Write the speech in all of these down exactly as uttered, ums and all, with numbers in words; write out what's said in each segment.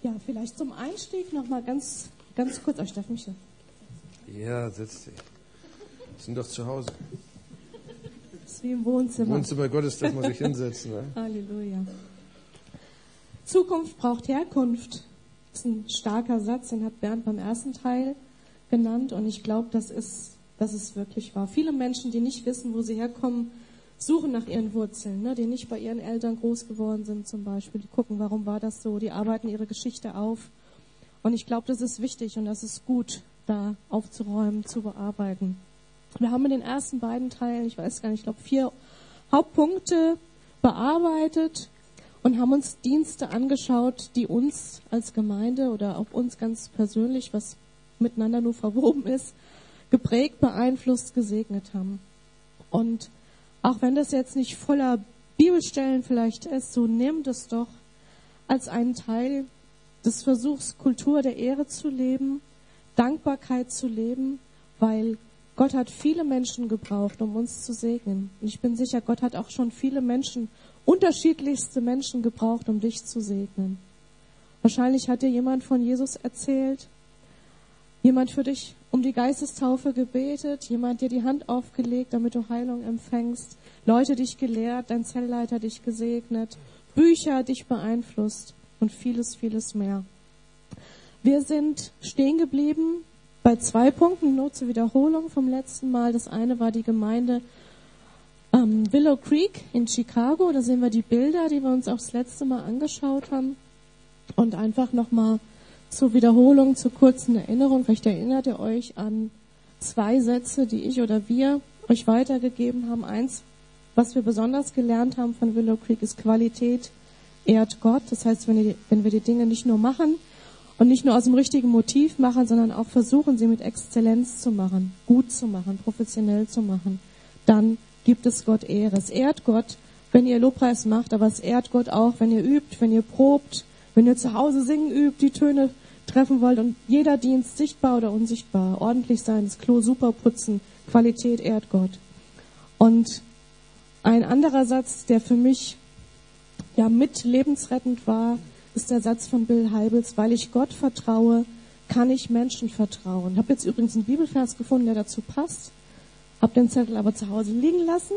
Ja, vielleicht zum Einstieg noch mal ganz, ganz kurz. Oh, ich darf mich so. Ja, setz dich. Wir sind doch zu Hause. Das ist wie im Wohnzimmer. Im Wohnzimmer Gottes darf man sich hinsetzen. Ne? Halleluja. Zukunft braucht Herkunft. Das ist ein starker Satz, den hat Bernd beim ersten Teil genannt. Und ich glaube, das ist, das ist wirklich wahr. Viele Menschen, die nicht wissen, wo sie herkommen, suchen nach ihren Wurzeln, ne? Die nicht bei ihren Eltern groß geworden sind zum Beispiel. Die gucken, warum war das so? Die arbeiten ihre Geschichte auf. Und ich glaube, das ist wichtig und das ist gut, da aufzuräumen, zu bearbeiten. Wir haben in den ersten beiden Teilen, ich weiß gar nicht, ich glaube vier Hauptpunkte bearbeitet und haben uns Dienste angeschaut, die uns als Gemeinde oder auch uns ganz persönlich, was miteinander nur verwoben ist, geprägt, beeinflusst, gesegnet haben. Und auch wenn das jetzt nicht voller Bibelstellen vielleicht ist, so nehmt es doch als einen Teil des Versuchs, Kultur der Ehre zu leben, Dankbarkeit zu leben, weil Gott hat viele Menschen gebraucht, um uns zu segnen. Und ich bin sicher, Gott hat auch schon viele Menschen, unterschiedlichste Menschen gebraucht, um dich zu segnen. Wahrscheinlich hat dir jemand von Jesus erzählt, jemand für dich um die Geistestaufe gebetet, jemand dir die Hand aufgelegt, damit du Heilung empfängst, Leute dich gelehrt, dein Zellleiter dich gesegnet, Bücher dich beeinflusst und vieles, vieles mehr. Wir sind stehen geblieben bei zwei Punkten, nur zur Wiederholung vom letzten Mal. Das eine war die Gemeinde ähm, Willow Creek in Chicago. Da sehen wir die Bilder, die wir uns auch das letzte Mal angeschaut haben. Und einfach nochmal zur Wiederholung, zur kurzen Erinnerung. Vielleicht erinnert ihr euch an zwei Sätze, die ich oder wir euch weitergegeben haben. Eins, was wir besonders gelernt haben von Willow Creek, ist Qualität ehrt Gott. Das heißt, wenn, die, wenn wir die Dinge nicht nur machen und nicht nur aus dem richtigen Motiv machen, sondern auch versuchen, sie mit Exzellenz zu machen, gut zu machen, professionell zu machen, dann gibt es Gott Ehre. Es ehrt Gott, wenn ihr Lobpreis macht, aber es ehrt Gott auch, wenn ihr übt, wenn ihr probt, wenn ihr zu Hause singen übt, die Töne treffen wollt und jeder Dienst, sichtbar oder unsichtbar, ordentlich sein, das Klo super putzen, Qualität ehrt Gott. Und ein anderer Satz, der für mich ja mit lebensrettend war, ist der Satz von Bill Hybels: Weil ich Gott vertraue, kann ich Menschen vertrauen. Ich habe jetzt übrigens einen Bibelvers gefunden, der dazu passt. Habe den Zettel aber zu Hause liegen lassen.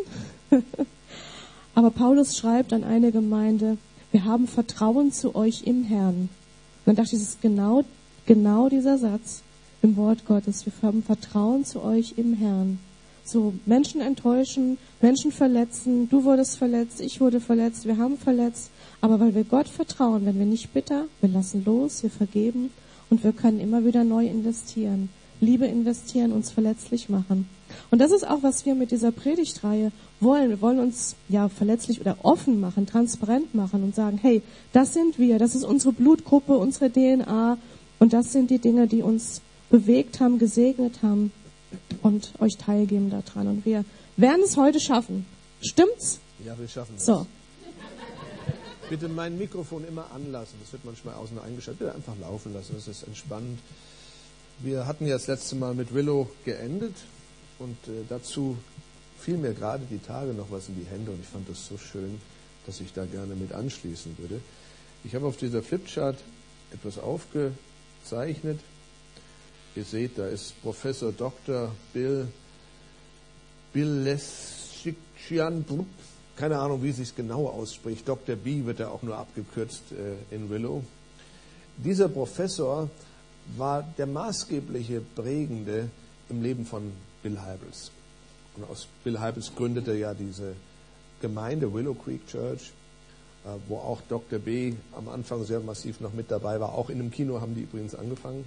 Aber Paulus schreibt an eine Gemeinde: Wir haben Vertrauen zu euch im Herrn. Und dann dachte ich, das ist genau, genau dieser Satz im Wort Gottes. Wir haben Vertrauen zu euch im Herrn. So, Menschen enttäuschen, Menschen verletzen, du wurdest verletzt, ich wurde verletzt, wir haben verletzt. Aber weil wir Gott vertrauen, wenn wir nicht bitter, wir lassen los, wir vergeben und wir können immer wieder neu investieren. Liebe investieren, uns verletzlich machen. Und das ist auch, was wir mit dieser Predigtreihe wollen. Wir wollen uns ja verletzlich oder offen machen, transparent machen und sagen, hey, das sind wir, das ist unsere Blutgruppe, unsere D N A und das sind die Dinge, die uns bewegt haben, gesegnet haben und euch teilgeben daran. Und wir werden es heute schaffen. Stimmt's? Ja, wir schaffen es. So. Bitte mein Mikrofon immer anlassen. Das wird manchmal außen eingeschaltet. Bitte einfach laufen lassen. Das ist entspannend. Wir hatten ja das letzte Mal mit Willow geendet und äh, dazu fiel mir gerade die Tage noch was in die Hände und ich fand das so schön, dass ich da gerne mit anschließen würde. Ich habe auf dieser Flipchart etwas aufgezeichnet. Ihr seht, da ist Professor Doktor Bill Bileschian, keine Ahnung, wie es sich genau ausspricht. Doktor B wird er auch nur abgekürzt äh, in Willow. Dieser Professor war der maßgebliche Prägende im Leben von Bill Hybels. Und aus Bill Hybels gründete ja diese Gemeinde Willow Creek Church, äh, wo auch Doktor B am Anfang sehr massiv noch mit dabei war. Auch in einem Kino haben die übrigens angefangen.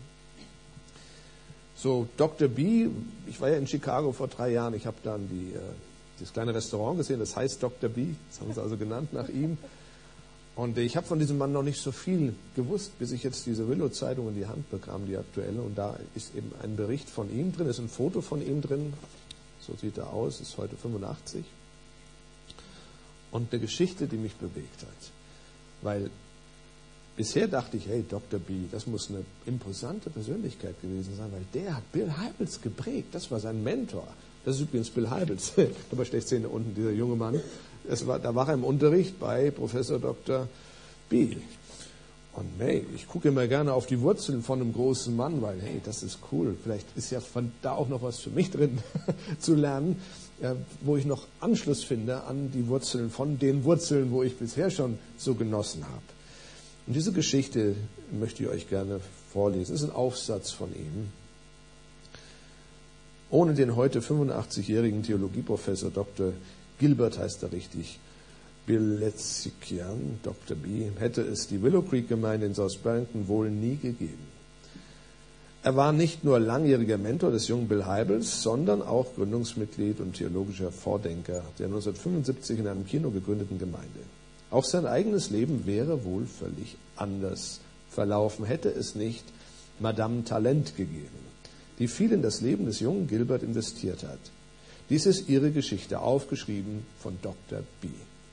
So, Doktor B, ich war ja in Chicago vor drei Jahren, ich habe dann die, äh, das kleine Restaurant gesehen, das heißt Doktor B, das haben sie also genannt nach ihm. Und ich habe von diesem Mann noch nicht so viel gewusst, bis ich jetzt diese Willow-Zeitung in die Hand bekam, die aktuelle. Und da ist eben ein Bericht von ihm drin, ist ein Foto von ihm drin. So sieht er aus, ist heute fünfundachtzig. Und eine Geschichte, die mich bewegt hat. Weil bisher dachte ich, hey, Doktor B, das muss eine imposante Persönlichkeit gewesen sein, weil der hat Bill Hybels geprägt. Das war sein Mentor. Das ist übrigens Bill Hybels. Dabei steht Szene unten, dieser junge Mann. Es war, da war er im Unterricht bei Professor Doktor B. Und hey, ich gucke immer gerne auf die Wurzeln von einem großen Mann, weil hey, das ist cool. Vielleicht ist ja von da auch noch was für mich drin zu lernen, ja, wo ich noch Anschluss finde an die Wurzeln von den Wurzeln, wo ich bisher schon so genossen habe. Und diese Geschichte möchte ich euch gerne vorlesen. Es ist ein Aufsatz von ihm. Ohne den heute fünfundachtzig-jährigen Theologieprofessor Doktor Gilbert, heißt er richtig, Bilezikian, Doktor B., hätte es die Willow Creek Gemeinde in South Barrington wohl nie gegeben. Er war nicht nur langjähriger Mentor des jungen Bill Hybels, sondern auch Gründungsmitglied und theologischer Vordenker der neunzehnhundertfünfundsiebzig in einem Kino gegründeten Gemeinde. Auch sein eigenes Leben wäre wohl völlig anders verlaufen, hätte es nicht Madame Talent gegeben, die viel in das Leben des jungen Gilbert investiert hat. Dies ist ihre Geschichte, aufgeschrieben von Doktor B.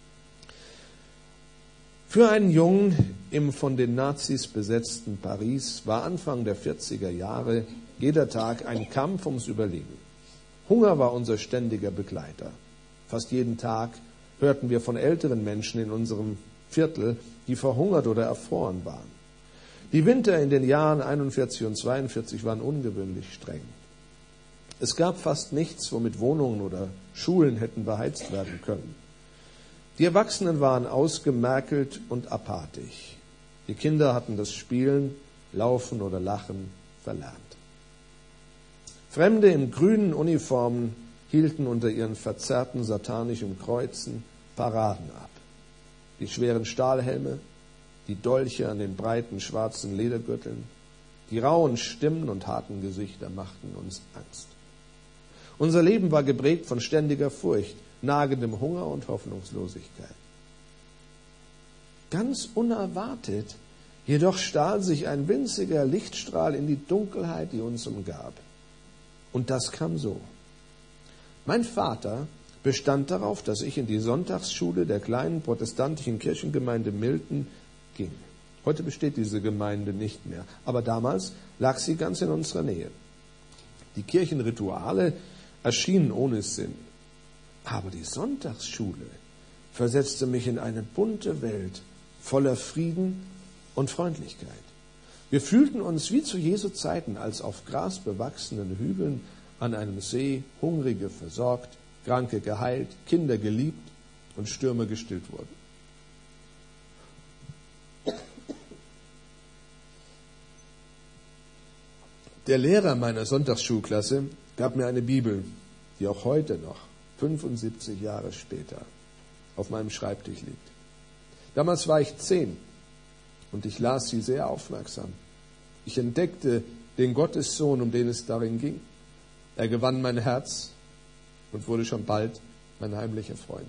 Für einen Jungen im von den Nazis besetzten Paris war Anfang der vierziger Jahre jeder Tag ein Kampf ums Überleben. Hunger war unser ständiger Begleiter. Fast jeden Tag hörten wir von älteren Menschen in unserem Viertel, die verhungert oder erfroren waren. Die Winter in den Jahren einundvierzig und zweiundvierzig waren ungewöhnlich streng. Es gab fast nichts, womit Wohnungen oder Schulen hätten beheizt werden können. Die Erwachsenen waren ausgemergelt und apathisch. Die Kinder hatten das Spielen, Laufen oder Lachen verlernt. Fremde in grünen Uniformen hielten unter ihren verzerrten satanischen Kreuzen Paraden ab. Die schweren Stahlhelme, die Dolche an den breiten schwarzen Ledergürteln, die rauen Stimmen und harten Gesichter machten uns Angst. Unser Leben war geprägt von ständiger Furcht, nagendem Hunger und Hoffnungslosigkeit. Ganz unerwartet, jedoch stahl sich ein winziger Lichtstrahl in die Dunkelheit, die uns umgab. Und das kam so. Mein Vater bestand darauf, dass ich in die Sonntagsschule der kleinen protestantischen Kirchengemeinde Milton ging. Heute besteht diese Gemeinde nicht mehr, aber damals lag sie ganz in unserer Nähe. Die Kirchenrituale erschienen ohne Sinn. Aber die Sonntagsschule versetzte mich in eine bunte Welt voller Frieden und Freundlichkeit. Wir fühlten uns wie zu Jesu Zeiten, als auf grasbewachsenen Hügeln an einem See Hungrige versorgt, Kranke geheilt, Kinder geliebt und Stürme gestillt wurden. Der Lehrer meiner Sonntagsschulklasse gab mir eine Bibel, die auch heute noch, fünfundsiebzig Jahre später, auf meinem Schreibtisch liegt. Damals war ich zehn und ich las sie sehr aufmerksam. Ich entdeckte den Gottessohn, um den es darin ging. Er gewann mein Herz und wurde schon bald mein heimlicher Freund.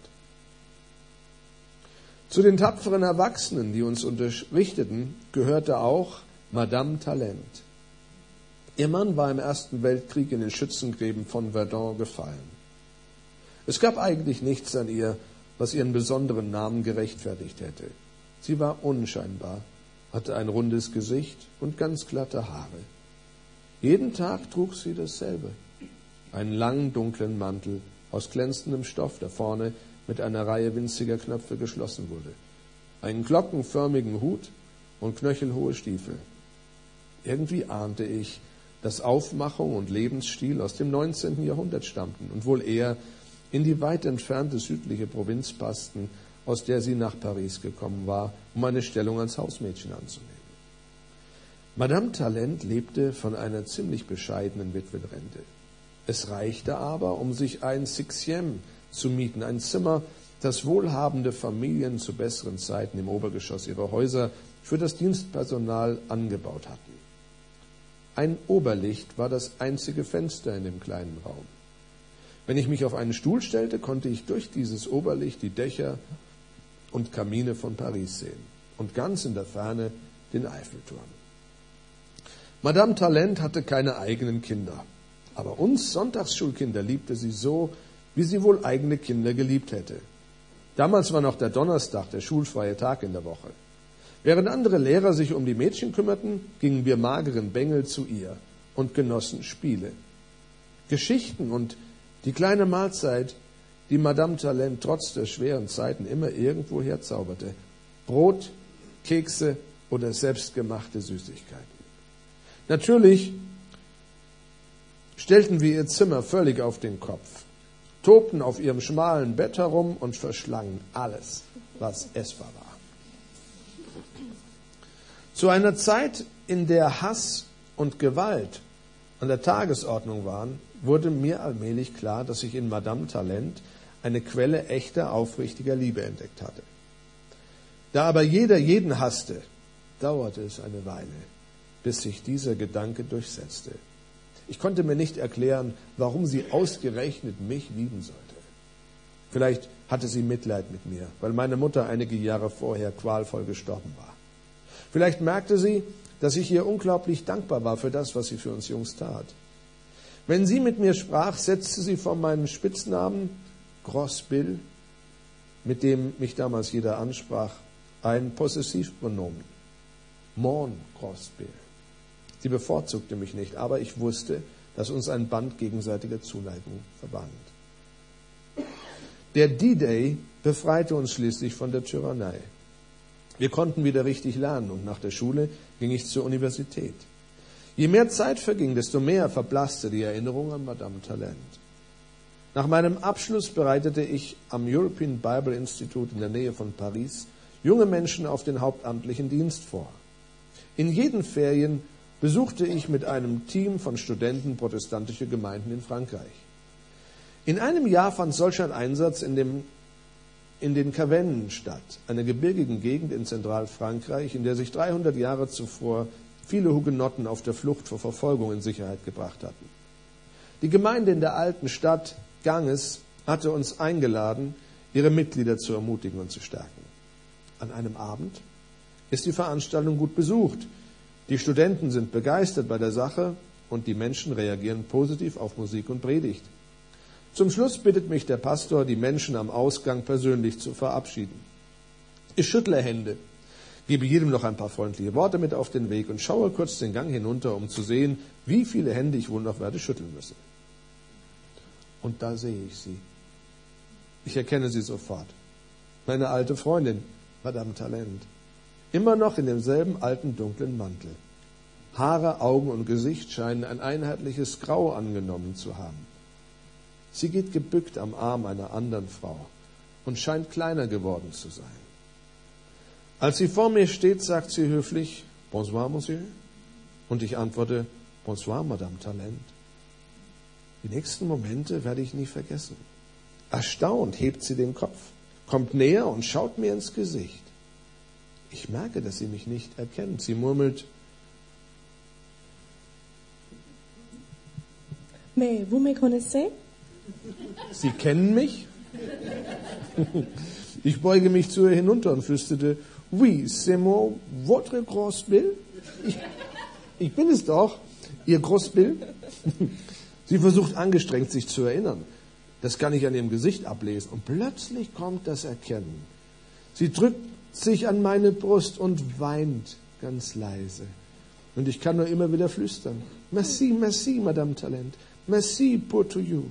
Zu den tapferen Erwachsenen, die uns unterrichteten, gehörte auch Madame Talent. Ihr Mann war im Ersten Weltkrieg in den Schützengräben von Verdun gefallen. Es gab eigentlich nichts an ihr, was ihren besonderen Namen gerechtfertigt hätte. Sie war unscheinbar, hatte ein rundes Gesicht und ganz glatte Haare. Jeden Tag trug sie dasselbe. Einen langen, dunklen Mantel aus glänzendem Stoff, der vorne mit einer Reihe winziger Knöpfe geschlossen wurde. Einen glockenförmigen Hut und knöchelhohe Stiefel. Irgendwie ahnte ich, dass Aufmachung und Lebensstil aus dem neunzehnten Jahrhundert stammten und wohl eher in die weit entfernte südliche Provinz passten, aus der sie nach Paris gekommen war, um eine Stellung als Hausmädchen anzunehmen. Madame Talent lebte von einer ziemlich bescheidenen Witwenrente. Es reichte aber, um sich ein Seizième zu mieten, ein Zimmer, das wohlhabende Familien zu besseren Zeiten im Obergeschoss ihrer Häuser für das Dienstpersonal angebaut hatten. Ein Oberlicht war das einzige Fenster in dem kleinen Raum. Wenn ich mich auf einen Stuhl stellte, konnte ich durch dieses Oberlicht die Dächer und Kamine von Paris sehen und ganz in der Ferne den Eiffelturm. Madame Talent hatte keine eigenen Kinder, aber uns Sonntagsschulkinder liebte sie so, wie sie wohl eigene Kinder geliebt hätte. Damals war noch der Donnerstag, der schulfreie Tag in der Woche. Während andere Lehrer sich um die Mädchen kümmerten, gingen wir mageren Bengel zu ihr und genossen Spiele. Geschichten und die kleine Mahlzeit, die Madame Talent trotz der schweren Zeiten immer irgendwo herzauberte. Brot, Kekse oder selbstgemachte Süßigkeiten. Natürlich stellten wir ihr Zimmer völlig auf den Kopf, tobten auf ihrem schmalen Bett herum und verschlangen alles, was essbar war. Zu einer Zeit, in der Hass und Gewalt an der Tagesordnung waren, wurde mir allmählich klar, dass ich in Madame Talent eine Quelle echter, aufrichtiger Liebe entdeckt hatte. Da aber jeder jeden hasste, dauerte es eine Weile, bis sich dieser Gedanke durchsetzte. Ich konnte mir nicht erklären, warum sie ausgerechnet mich lieben sollte. Vielleicht hatte sie Mitleid mit mir, weil meine Mutter einige Jahre vorher qualvoll gestorben war. Vielleicht merkte sie, dass ich ihr unglaublich dankbar war für das, was sie für uns Jungs tat. Wenn sie mit mir sprach, setzte sie vor meinen Spitznamen Gros Bill, mit dem mich damals jeder ansprach, ein Possessivpronomen. Mon Gros Bill. Sie bevorzugte mich nicht, aber ich wusste, dass uns ein Band gegenseitiger Zuneigung verband. Der D-Day befreite uns schließlich von der Tyrannei. Wir konnten wieder richtig lernen und nach der Schule ging ich zur Universität. Je mehr Zeit verging, desto mehr verblasste die Erinnerung an Madame Talent. Nach meinem Abschluss bereitete ich am European Bible Institute in der Nähe von Paris junge Menschen auf den hauptamtlichen Dienst vor. In jeden Ferien besuchte ich mit einem Team von Studenten protestantische Gemeinden in Frankreich. In einem Jahr fand solch ein Einsatz in, dem, in den Cevennen statt, einer gebirgigen Gegend in Zentralfrankreich, in der sich dreihundert Jahre zuvor viele Hugenotten auf der Flucht vor Verfolgung in Sicherheit gebracht hatten. Die Gemeinde in der alten Stadt Ganges hatte uns eingeladen, ihre Mitglieder zu ermutigen und zu stärken. An einem Abend ist die Veranstaltung gut besucht. Die Studenten sind begeistert bei der Sache und die Menschen reagieren positiv auf Musik und Predigt. Zum Schluss bittet mich der Pastor, die Menschen am Ausgang persönlich zu verabschieden. Ich schüttle Hände, gebe jedem noch ein paar freundliche Worte mit auf den Weg und schaue kurz den Gang hinunter, um zu sehen, wie viele Hände ich wohl noch werde schütteln müssen. Und da sehe ich sie. Ich erkenne sie sofort. Meine alte Freundin, Madame Talent. Immer noch in demselben alten dunklen Mantel. Haare, Augen und Gesicht scheinen ein einheitliches Grau angenommen zu haben. Sie geht gebückt am Arm einer anderen Frau und scheint kleiner geworden zu sein. Als sie vor mir steht, sagt sie höflich, Bonsoir, Monsieur. Und ich antworte, Bonsoir, Madame Talent. Die nächsten Momente werde ich nie vergessen. Erstaunt hebt sie den Kopf, kommt näher und schaut mir ins Gesicht. Ich merke, dass sie mich nicht erkennt. Sie murmelt, Mais vous me connaissez? Sie kennen mich? Ich beuge mich zu ihr hinunter und flüsterte, Oui, c'est moi, votre Gros Bill. Ich, ich bin es doch, Ihr Gros Bill. Sie versucht angestrengt, sich zu erinnern. Das kann ich an ihrem Gesicht ablesen. Und plötzlich kommt das Erkennen. Sie drückt sich an meine Brust und weint ganz leise. Und ich kann nur immer wieder flüstern. Merci, merci, Madame Talent. Merci pour tout you.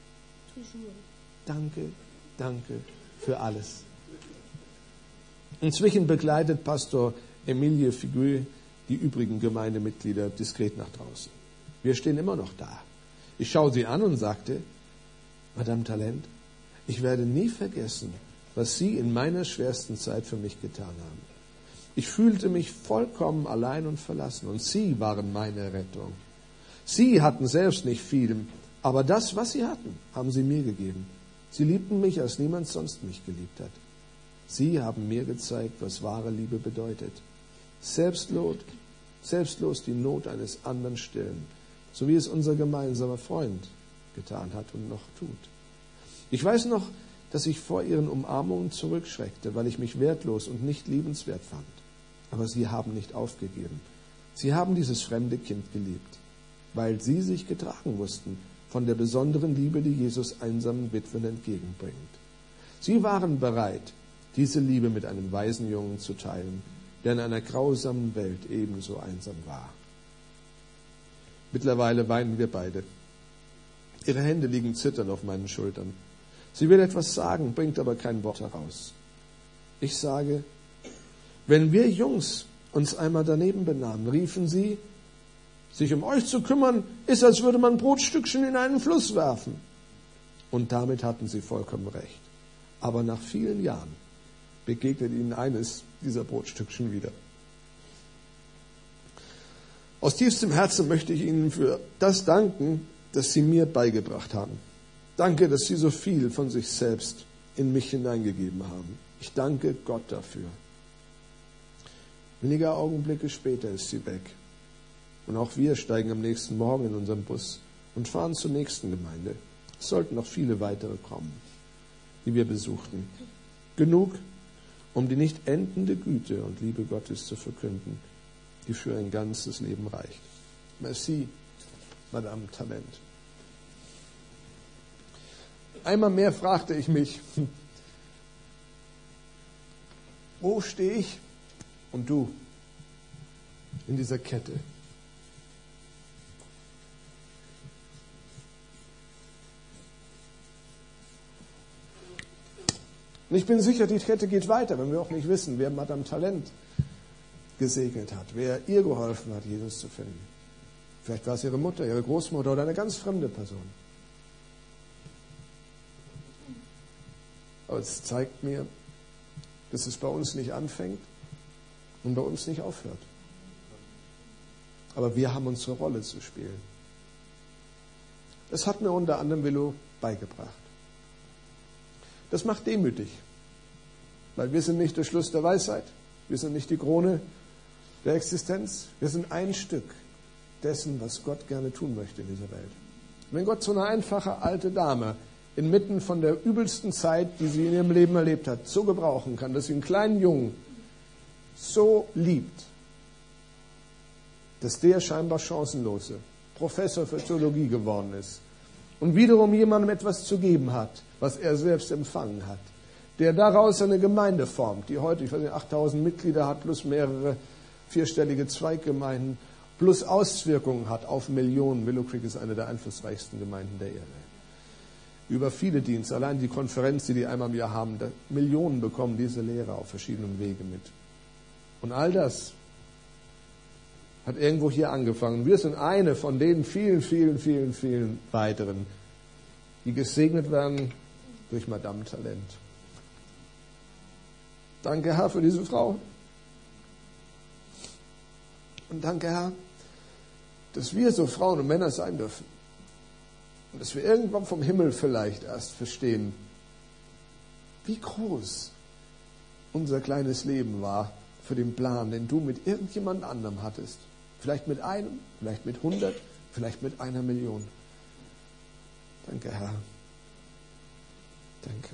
Danke, danke für alles. Inzwischen begleitet Pastor Emilie Figuier die übrigen Gemeindemitglieder diskret nach draußen. Wir stehen immer noch da. Ich schaue sie an und sagte, Madame Talent, ich werde nie vergessen, was Sie in meiner schwersten Zeit für mich getan haben. Ich fühlte mich vollkommen allein und verlassen und Sie waren meine Rettung. Sie hatten selbst nicht viel, aber das, was Sie hatten, haben Sie mir gegeben. Sie liebten mich, als niemand sonst mich geliebt hat. Sie haben mir gezeigt, was wahre Liebe bedeutet. Selbstlos, selbstlos die Not eines anderen stillen, so wie es unser gemeinsamer Freund getan hat und noch tut. Ich weiß noch, dass ich vor ihren Umarmungen zurückschreckte, weil ich mich wertlos und nicht liebenswert fand. Aber sie haben nicht aufgegeben. Sie haben dieses fremde Kind geliebt, weil sie sich getragen wussten von der besonderen Liebe, die Jesus einsamen Witwen entgegenbringt. Sie waren bereit, diese Liebe mit einem Waisenjungen zu teilen, der in einer grausamen Welt ebenso einsam war. Mittlerweile weinen wir beide. Ihre Hände liegen zitternd auf meinen Schultern. Sie will etwas sagen, bringt aber kein Wort heraus. Ich sage, wenn wir Jungs uns einmal daneben benahmen, riefen sie, sich um euch zu kümmern, ist, als würde man Brotstückchen in einen Fluss werfen. Und damit hatten sie vollkommen recht. Aber nach vielen Jahren begegnet ihnen eines dieser Brotstückchen wieder. Aus tiefstem Herzen möchte ich Ihnen für das danken, das Sie mir beigebracht haben. Danke, dass Sie so viel von sich selbst in mich hineingegeben haben. Ich danke Gott dafür. Wenige Augenblicke später ist sie weg. Und auch wir steigen am nächsten Morgen in unseren Bus und fahren zur nächsten Gemeinde. Es sollten noch viele weitere kommen, die wir besuchten. Genug, um die nicht endende Güte und Liebe Gottes zu verkünden, die für ein ganzes Leben reicht. Merci, Madame Talent. Einmal mehr fragte ich mich, wo stehe ich und du in dieser Kette? Und ich bin sicher, die Kette geht weiter, wenn wir auch nicht wissen, wer Madame Talent gesegnet hat, wer ihr geholfen hat, Jesus zu finden. Vielleicht war es ihre Mutter, ihre Großmutter oder eine ganz fremde Person. Aber es zeigt mir, dass es bei uns nicht anfängt und bei uns nicht aufhört. Aber wir haben unsere Rolle zu spielen. Das hat mir unter anderem Willow beigebracht. Das macht demütig, weil wir sind nicht der Schluss der Weisheit, wir sind nicht die Krone der Existenz, wir sind ein Stück dessen, was Gott gerne tun möchte in dieser Welt. Wenn Gott so eine einfache alte Dame inmitten von der übelsten Zeit, die sie in ihrem Leben erlebt hat, so gebrauchen kann, dass sie einen kleinen Jungen so liebt, dass der scheinbar chancenlose Professor für Theologie geworden ist und wiederum jemandem etwas zu geben hat, was er selbst empfangen hat, der daraus eine Gemeinde formt, die heute, ich weiß nicht, achttausend Mitglieder hat, plus mehrere vierstellige Zweiggemeinden, plus Auswirkungen hat auf Millionen. Willow Creek ist eine der einflussreichsten Gemeinden der Erde. Über viele Dienste, allein die Konferenz, die die einmal im Jahr haben, Millionen bekommen diese Lehre auf verschiedenen Wegen mit. Und all das hat irgendwo hier angefangen. Wir sind eine von den vielen, vielen, vielen, vielen weiteren, die gesegnet werden durch Madame Talent. Danke, Herr, für diese Frau. Und danke, Herr, dass wir so Frauen und Männer sein dürfen. Und dass wir irgendwann vom Himmel vielleicht erst verstehen, wie groß unser kleines Leben war für den Plan, den du mit irgendjemand anderem hattest. Vielleicht mit einem, vielleicht mit hundert, vielleicht mit einer Million. Danke, Herr. Danke.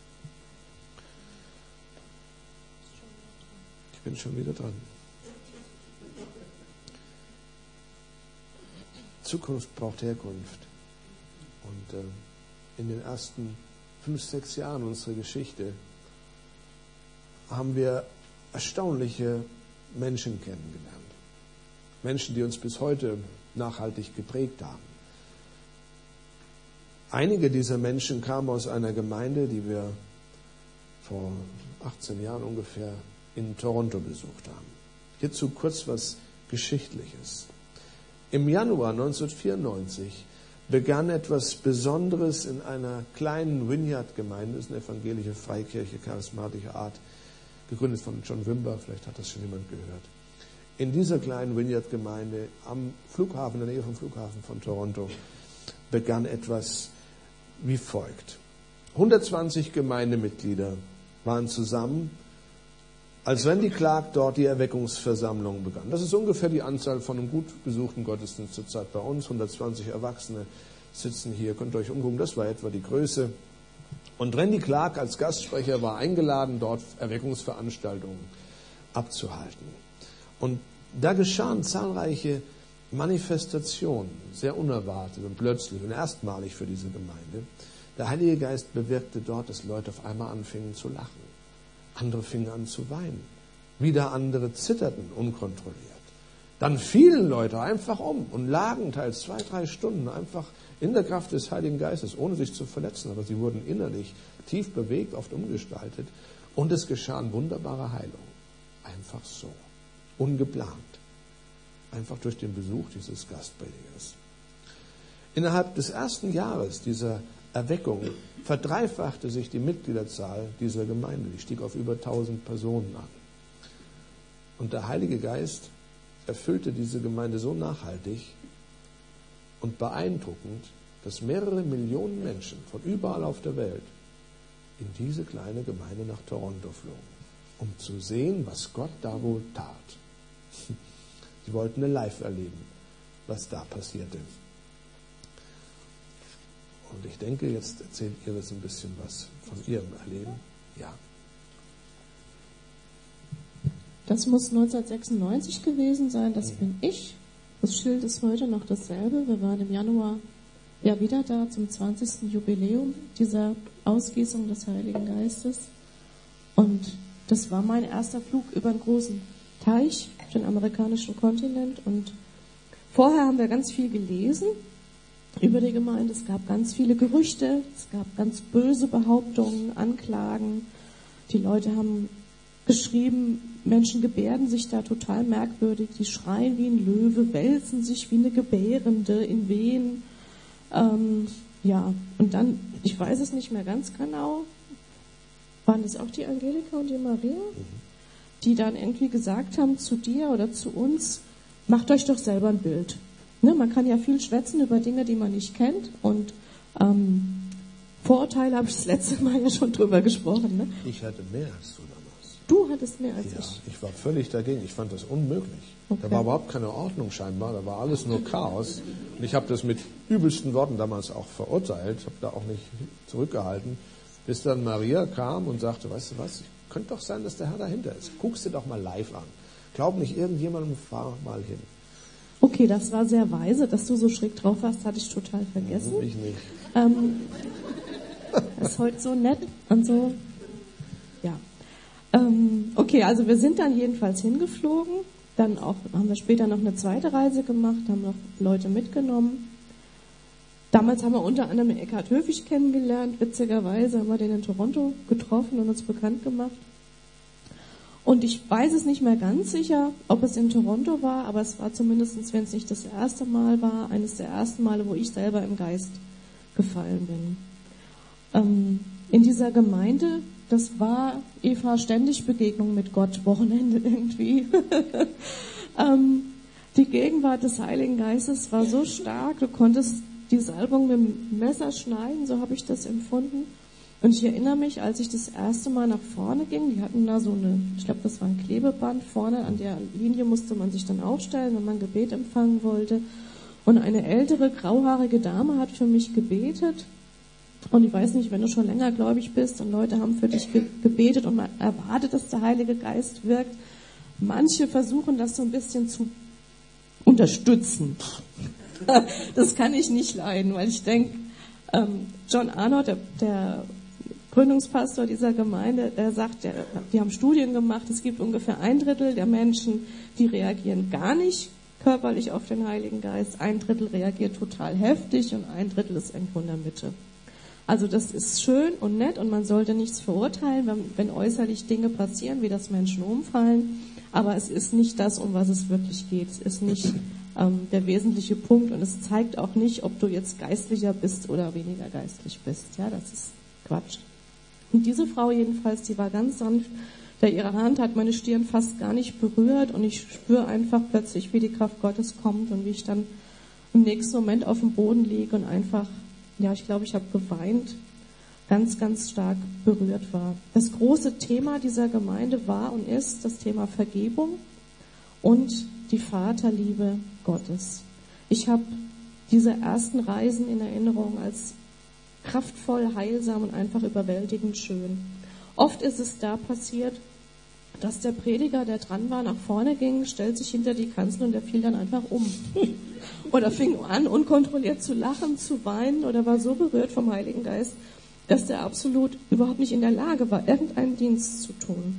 Ich bin schon wieder dran. Zukunft braucht Herkunft. Und äh, in den ersten fünf, sechs Jahren unserer Geschichte haben wir erstaunliche Menschen kennengelernt. Menschen, die uns bis heute nachhaltig geprägt haben. Einige dieser Menschen kamen aus einer Gemeinde, die wir vor achtzehn Jahren ungefähr in Toronto besucht haben. Hierzu kurz was Geschichtliches. Im Januar neunzehnhundertvierundneunzig begann etwas Besonderes in einer kleinen Vineyard-Gemeinde, das ist eine evangelische Freikirche charismatischer Art, gegründet von John Wimber, vielleicht hat das schon jemand gehört. In dieser kleinen Vineyard-Gemeinde am Flughafen, in der Nähe vom Flughafen von Toronto, begann etwas wie folgt. hundertzwanzig Gemeindemitglieder waren zusammen, als Randy Clark dort die Erweckungsversammlung begann. Das ist ungefähr die Anzahl von einem gut besuchten Gottesdienst zurzeit bei uns. hundertzwanzig Erwachsene sitzen hier, könnt ihr euch umgucken, das war etwa die Größe. Und Randy Clark als Gastsprecher war eingeladen, dort Erweckungsveranstaltungen abzuhalten. Und da geschahen zahlreiche Manifestationen, sehr unerwartet und plötzlich und erstmalig für diese Gemeinde. Der Heilige Geist bewirkte dort, dass Leute auf einmal anfingen zu lachen. Andere fingen an zu weinen. Wieder andere zitterten unkontrolliert. Dann fielen Leute einfach um und lagen teils zwei, drei Stunden einfach in der Kraft des Heiligen Geistes, ohne sich zu verletzen. Aber sie wurden innerlich tief bewegt, oft umgestaltet. Und es geschahen wunderbare Heilungen. Einfach so. ungeplant. Einfach durch den Besuch dieses Gastpredigers. Innerhalb des ersten Jahres dieser Erweckung verdreifachte sich die Mitgliederzahl dieser Gemeinde. Die stieg auf über tausend Personen an. Und der Heilige Geist erfüllte diese Gemeinde so nachhaltig und beeindruckend, dass mehrere Millionen Menschen von überall auf der Welt in diese kleine Gemeinde nach Toronto flogen, um zu sehen, was Gott da wohl tat. Sie wollten live erleben, was da passierte. Und ich denke, jetzt erzählt ihr jetzt ein bisschen was von ihrem Erleben. Ja. Das muss neunzehnhundertsechsundneunzig gewesen sein, das Mhm. bin ich. Das Schild ist heute noch dasselbe. Wir waren im Januar ja wieder da zum zwanzigsten Jubiläum dieser Ausgießung des Heiligen Geistes. Und das war mein erster Flug über einen großen Teich, den amerikanischen Kontinent. Und vorher haben wir ganz viel gelesen über die Gemeinde. Es gab ganz viele Gerüchte, es gab ganz böse Behauptungen, Anklagen. Die Leute haben geschrieben, Menschen gebärden sich da total merkwürdig, die schreien wie ein Löwe, wälzen sich wie eine Gebärende in Wehen. Ähm, ja, und dann, ich weiß es nicht mehr ganz genau, waren das auch die Angelika und die Maria, die dann irgendwie gesagt haben zu dir oder zu uns, macht euch doch selber ein Bild. Ne, man kann ja viel schwätzen über Dinge, die man nicht kennt, und ähm, Vorurteile habe ich das letzte Mal ja schon drüber gesprochen. Ne? Ich hatte mehr als du damals. Du hattest mehr als Ja, ich. ich war völlig dagegen. Ich fand das unmöglich. Okay. Da war überhaupt keine Ordnung scheinbar. Da war alles nur Chaos. Und ich habe das mit übelsten Worten damals auch verurteilt. Ich habe da auch nicht zurückgehalten. Bis dann Maria kam und sagte, weißt du was, könnte doch sein, dass der Herr dahinter ist. Guck's dir doch mal live an. Glaub nicht irgendjemandem, fahr mal hin. Okay, das war sehr weise, dass du so schräg drauf warst, hatte ich total vergessen. Ich nicht. Ähm, ist heute so nett und so, ja. Ähm, okay, also wir sind dann jedenfalls hingeflogen. Dann auch, haben wir später noch eine zweite Reise gemacht, haben noch Leute mitgenommen. Damals haben wir unter anderem Eckhard Höfig kennengelernt. Witzigerweise haben wir den in Toronto getroffen und uns bekannt gemacht. Und ich weiß es nicht mehr ganz sicher, ob es in Toronto war, aber es war zumindest, wenn es nicht das erste Mal war, eines der ersten Male, wo ich selber im Geist gefallen bin. Ähm, in dieser Gemeinde, das war Eva ständig Begegnung mit Gott, Wochenende irgendwie. ähm, die Gegenwart des Heiligen Geistes war so stark, du konntest die Salbung mit dem Messer schneiden, so habe ich das empfunden. Und ich erinnere mich, als ich das erste Mal nach vorne ging, die hatten da so eine, ich glaube, das war ein Klebeband vorne, an der Linie musste man sich dann aufstellen, wenn man Gebet empfangen wollte. Und eine ältere, grauhaarige Dame hat für mich gebetet. Und ich weiß nicht, wenn du schon länger gläubig bist und Leute haben für dich ge- gebetet und man erwartet, dass der Heilige Geist wirkt. Manche versuchen das so ein bisschen zu unterstützen. Das kann ich nicht leiden, weil ich denke, ähm, John Arnott, der, der Gründungspastor dieser Gemeinde, der sagt, der, die haben Studien gemacht, es gibt ungefähr ein Drittel der Menschen, die reagieren gar nicht körperlich auf den Heiligen Geist, ein Drittel reagiert total heftig und ein Drittel ist irgendwo in der Mitte. Also das ist schön und nett und man sollte nichts verurteilen, wenn, wenn äußerlich Dinge passieren, wie dass Menschen umfallen, aber es ist nicht das, um was es wirklich geht. Es ist nicht ähm, der wesentliche Punkt und es zeigt auch nicht, ob du jetzt geistlicher bist oder weniger geistlich bist. Ja, das ist Quatsch. Und diese Frau jedenfalls, die war ganz sanft, der ihre Hand hat meine Stirn fast gar nicht berührt und ich spüre einfach plötzlich, wie die Kraft Gottes kommt und wie ich dann im nächsten Moment auf dem Boden liege und einfach, ja, ich glaube, ich habe geweint, ganz, ganz stark berührt war. Das große Thema dieser Gemeinde war und ist das Thema Vergebung und die Vaterliebe Gottes. Ich habe diese ersten Reisen in Erinnerung als kraftvoll, heilsam und einfach überwältigend schön. Oft ist es da passiert, dass der Prediger, der dran war, nach vorne ging, stellt sich hinter die Kanzel und der fiel dann einfach um. Oder fing an, unkontrolliert zu lachen, zu weinen oder war so berührt vom Heiligen Geist, dass der absolut überhaupt nicht in der Lage war, irgendeinen Dienst zu tun.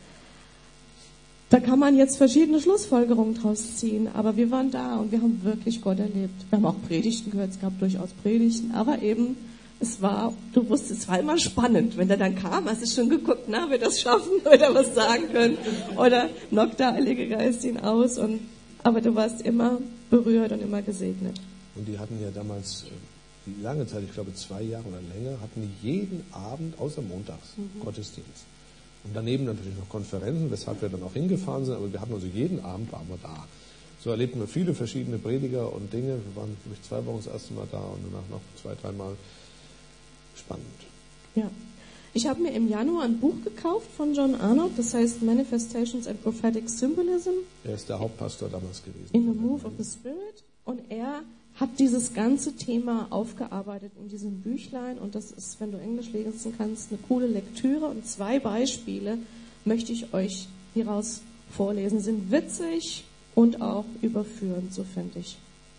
Da kann man jetzt verschiedene Schlussfolgerungen draus ziehen, aber wir waren da und wir haben wirklich Gott erlebt. Wir haben auch Predigten gehört, es gab durchaus Predigten, aber eben es war, du wusstest, es war immer spannend. Wenn der dann kam, hast du schon geguckt, na, wird das schaffen, wird er was sagen können? Oder knockt der Heilige Geist ihn aus? Und, aber du warst immer berührt und immer gesegnet. Und die hatten ja damals, die lange Zeit, ich glaube zwei Jahre oder länger, hatten die jeden Abend, außer montags, mhm. Gottesdienst. Und daneben natürlich noch Konferenzen, weshalb wir dann auch hingefahren sind, aber wir hatten also jeden Abend waren wir da. So erlebten wir viele verschiedene Prediger und Dinge. Wir waren, glaube ich, zwei Wochen das erste Mal da und danach noch zwei, dreimal. Spannend. Ja. Ich habe mir im Januar ein Buch gekauft von John Arnott, das heißt Manifestations and Prophetic Symbolism. Er ist der Hauptpastor damals gewesen. In the Move of the Spirit. Und er hat dieses ganze Thema aufgearbeitet in diesem Büchlein. Und das ist, wenn du Englisch lesen kannst, eine coole Lektüre. Und zwei Beispiele möchte ich euch hieraus vorlesen. Sind witzig und auch überführend, so finde ich.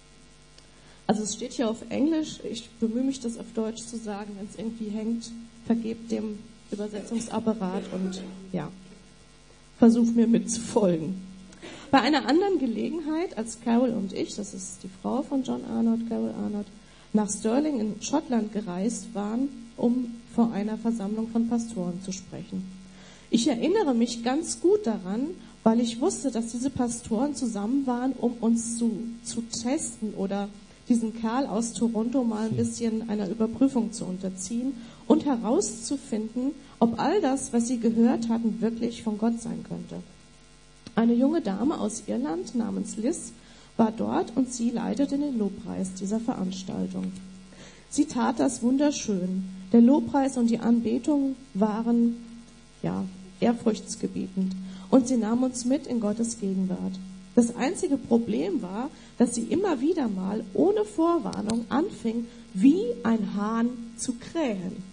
Also es steht hier auf Englisch, ich bemühe mich, das auf Deutsch zu sagen, wenn es irgendwie hängt, vergebt dem Übersetzungsapparat und ja, versucht mir mitzufolgen. Bei einer anderen Gelegenheit, als Carol und ich, das ist die Frau von John Arnott, Carol Arnott, nach Stirling in Schottland gereist waren, um vor einer Versammlung von Pastoren zu sprechen. Ich erinnere mich ganz gut daran, weil ich wusste, dass diese Pastoren zusammen waren, um uns zu, zu testen oder diesen Kerl aus Toronto mal ein bisschen einer Überprüfung zu unterziehen und herauszufinden, ob all das, was sie gehört hatten, wirklich von Gott sein könnte. Eine junge Dame aus Irland namens Liz war dort und sie leitete den Lobpreis dieser Veranstaltung. Sie tat das wunderschön. Der Lobpreis und die Anbetung waren, ja, ehrfurchtsgebietend. Und sie nahm uns mit in Gottes Gegenwart. Das einzige Problem war, dass sie immer wieder mal ohne Vorwarnung anfing, wie ein Hahn zu krähen.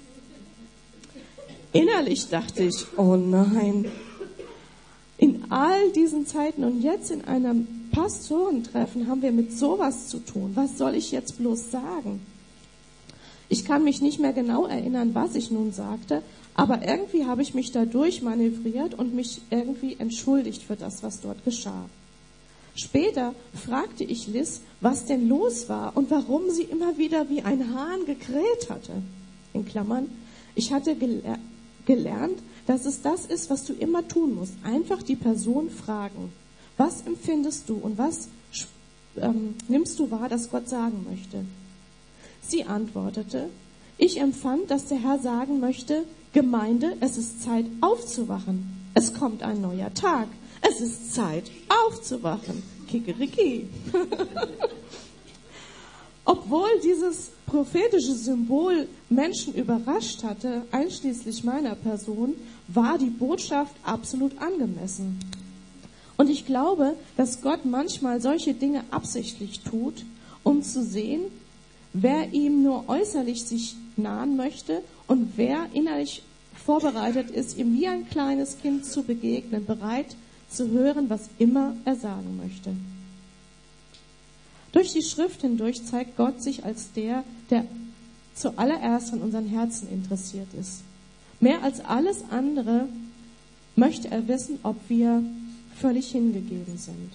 Innerlich dachte ich, oh nein, in all diesen Zeiten und jetzt in einem Pastorentreffen haben wir mit sowas zu tun. Was soll ich jetzt bloß sagen? Ich kann mich nicht mehr genau erinnern, was ich nun sagte, aber irgendwie habe ich mich dadurch manövriert und mich irgendwie entschuldigt für das, was dort geschah. Später fragte ich Liz, was denn los war und warum sie immer wieder wie ein Hahn gekräht hatte. In Klammern, ich hatte gele- gelernt, dass es das ist, was du immer tun musst. Einfach die Person fragen. Was empfindest du und was ähm, nimmst du wahr, dass Gott sagen möchte? Sie antwortete, ich empfand, dass der Herr sagen möchte, Gemeinde, es ist Zeit aufzuwachen. Es kommt ein neuer Tag. Es ist Zeit aufzuwachen. Kikeriki. Obwohl dieses prophetische Symbol Menschen überrascht hatte, einschließlich meiner Person, war die Botschaft absolut angemessen. Und ich glaube, dass Gott manchmal solche Dinge absichtlich tut, um zu sehen, wer ihm nur äußerlich sich nahen möchte und wer innerlich vorbereitet ist, ihm wie ein kleines Kind zu begegnen, bereit zu hören, was immer er sagen möchte. Durch die Schrift hindurch zeigt Gott sich als der, der zuallererst an unseren Herzen interessiert ist. Mehr als alles andere möchte er wissen, ob wir völlig hingegeben sind.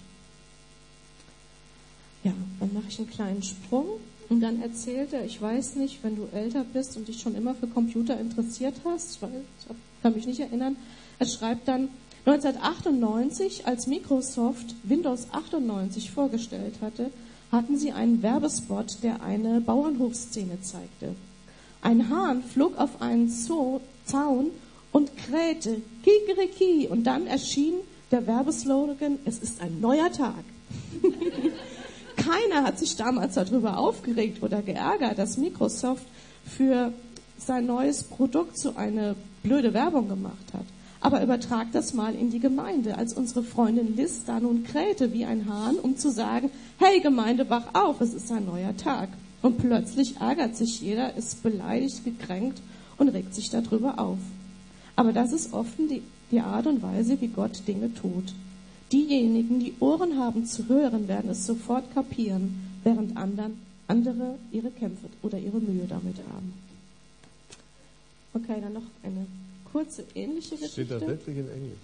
Ja, dann mache ich einen kleinen Sprung und dann erzählt er, ich weiß nicht, wenn du älter bist und dich schon immer für Computer interessiert hast, weil ich kann mich nicht erinnern, er schreibt dann, neunzehnhundertachtundneunzig, als Microsoft Windows achtundneunzig vorgestellt hatte, hatten sie einen Werbespot, der eine Bauernhofszene zeigte. Ein Hahn flog auf einen Zoo, Zaun und krähte, Kikeriki, und dann erschien der Werbeslogan, es ist ein neuer Tag. Keiner hat sich damals darüber aufgeregt oder geärgert, dass Microsoft für sein neues Produkt so eine blöde Werbung gemacht hat. Aber übertrag das mal in die Gemeinde, als unsere Freundin Liz da nun krähte wie ein Hahn, um zu sagen, hey Gemeinde, wach auf, es ist ein neuer Tag. Und plötzlich ärgert sich jeder, ist beleidigt, gekränkt und regt sich darüber auf. Aber das ist oft die, die Art und Weise, wie Gott Dinge tut. Diejenigen, die Ohren haben zu hören, werden es sofort kapieren, während anderen, andere ihre Kämpfe oder ihre Mühe damit haben. Okay, dann noch eine kurze ähnliche Geschichte. Steht da wirklich in Englisch?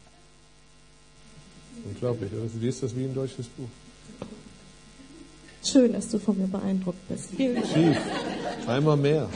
Unglaublich, oder? Du liest das wie ein deutsches Buch. Schön, dass du von mir beeindruckt bist. Vielen Dank. Chief. Dreimal mehr.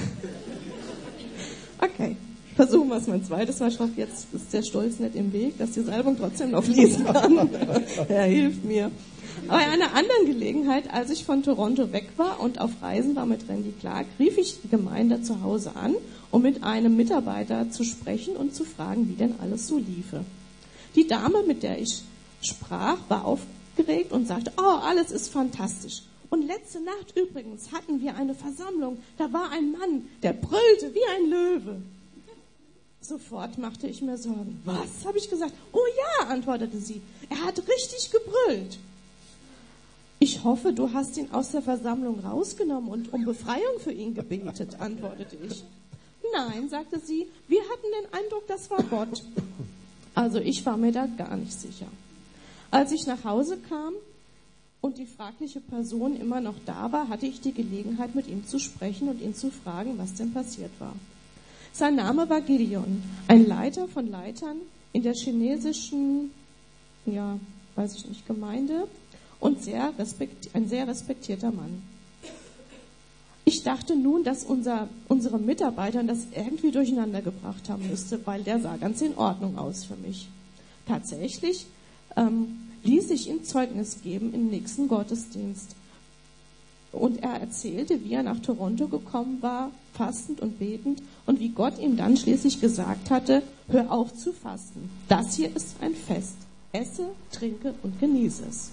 Okay, versuchen wir es mal ein zweites Mal. Ich hoffe, jetzt ist der Stolz nicht im Weg, dass die Salbung trotzdem noch fließen kann. Er hilft mir. Aber bei einer anderen Gelegenheit, als ich von Toronto weg war und auf Reisen war mit Randy Clark, rief ich die Gemeinde zu Hause an, um mit einem Mitarbeiter zu sprechen und zu fragen, wie denn alles so liefe. Die Dame, mit der ich sprach, war aufgeregt und sagte, oh, alles ist fantastisch. Und letzte Nacht übrigens hatten wir eine Versammlung, da war ein Mann, der brüllte wie ein Löwe. Sofort machte ich mir Sorgen. Was, habe ich gesagt? Oh ja, antwortete sie, er hat richtig gebrüllt. Ich hoffe, du hast ihn aus der Versammlung rausgenommen und um Befreiung für ihn gebetet, antwortete ich. Nein, sagte sie, wir hatten den Eindruck, das war Gott. Also ich war mir da gar nicht sicher. Als ich nach Hause kam und die fragliche Person immer noch da war, hatte ich die Gelegenheit, mit ihm zu sprechen und ihn zu fragen, was denn passiert war. Sein Name war Gideon, ein Leiter von Leitern in der chinesischen, ja, weiß ich nicht, Gemeinde und sehr respekt, ein sehr respektierter Mann. Ich dachte nun, dass unser, unsere Mitarbeiter das irgendwie durcheinander gebracht haben müsste, weil der sah ganz in Ordnung aus für mich. Tatsächlich ähm, ließ ich ihm Zeugnis geben im nächsten Gottesdienst. Und er erzählte, wie er nach Toronto gekommen war, fastend und betend, und wie Gott ihm dann schließlich gesagt hatte, hör auf zu fasten. Das hier ist ein Fest. Esse, trinke und genieße es.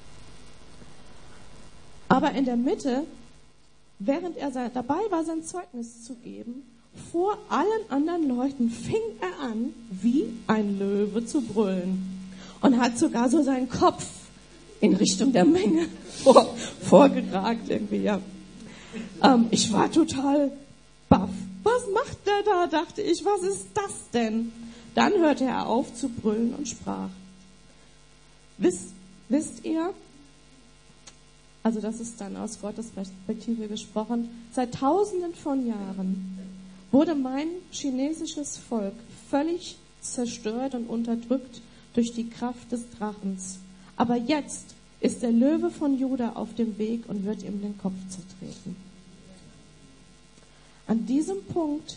Aber in der Mitte, während er dabei war, sein Zeugnis zu geben, vor allen anderen Leuten fing er an, wie ein Löwe zu brüllen und hat sogar so seinen Kopf in Richtung der Menge vor, vorgeragt irgendwie, ja. Ähm, ich war total baff. Was macht der da, dachte ich, was ist das denn? Dann hörte er auf zu brüllen und sprach. Wisst, wisst ihr, also das ist dann aus Gottes Perspektive gesprochen, seit Tausenden von Jahren wurde mein chinesisches Volk völlig zerstört und unterdrückt durch die Kraft des Drachens. Aber jetzt ist der Löwe von Juda auf dem Weg und wird ihm den Kopf zertreten. An diesem Punkt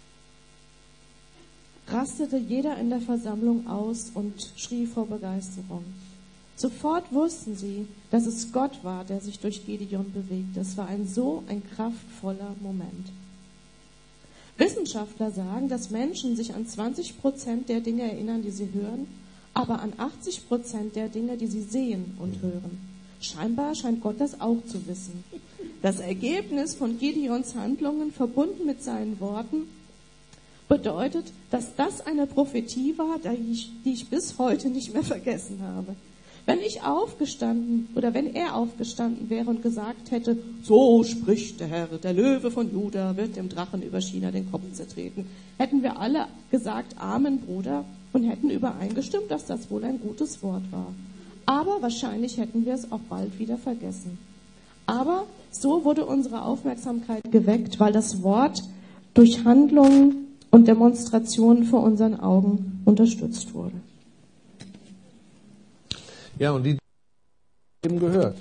rastete jeder in der Versammlung aus und schrie vor Begeisterung. Sofort wussten sie, dass es Gott war, der sich durch Gideon bewegte. Es war ein so ein kraftvoller Moment. Wissenschaftler sagen, dass Menschen sich an zwanzig Prozent der Dinge erinnern, die sie hören, aber an achtzig Prozent der Dinge, die sie sehen und hören. Scheinbar scheint Gott das auch zu wissen. Das Ergebnis von Gideons Handlungen, verbunden mit seinen Worten, bedeutet, dass das eine Prophetie war, die ich, die ich bis heute nicht mehr vergessen habe. Wenn ich aufgestanden oder wenn er aufgestanden wäre und gesagt hätte, so spricht der Herr, der Löwe von Juda wird dem Drachen über China den Kopf zertreten, hätten wir alle gesagt, Amen, Bruder, und hätten übereingestimmt, dass das wohl ein gutes Wort war. Aber wahrscheinlich hätten wir es auch bald wieder vergessen. Aber so wurde unsere Aufmerksamkeit geweckt, weil das Wort durch Handlungen und Demonstrationen vor unseren Augen unterstützt wurde. Ja, und die eben gehört.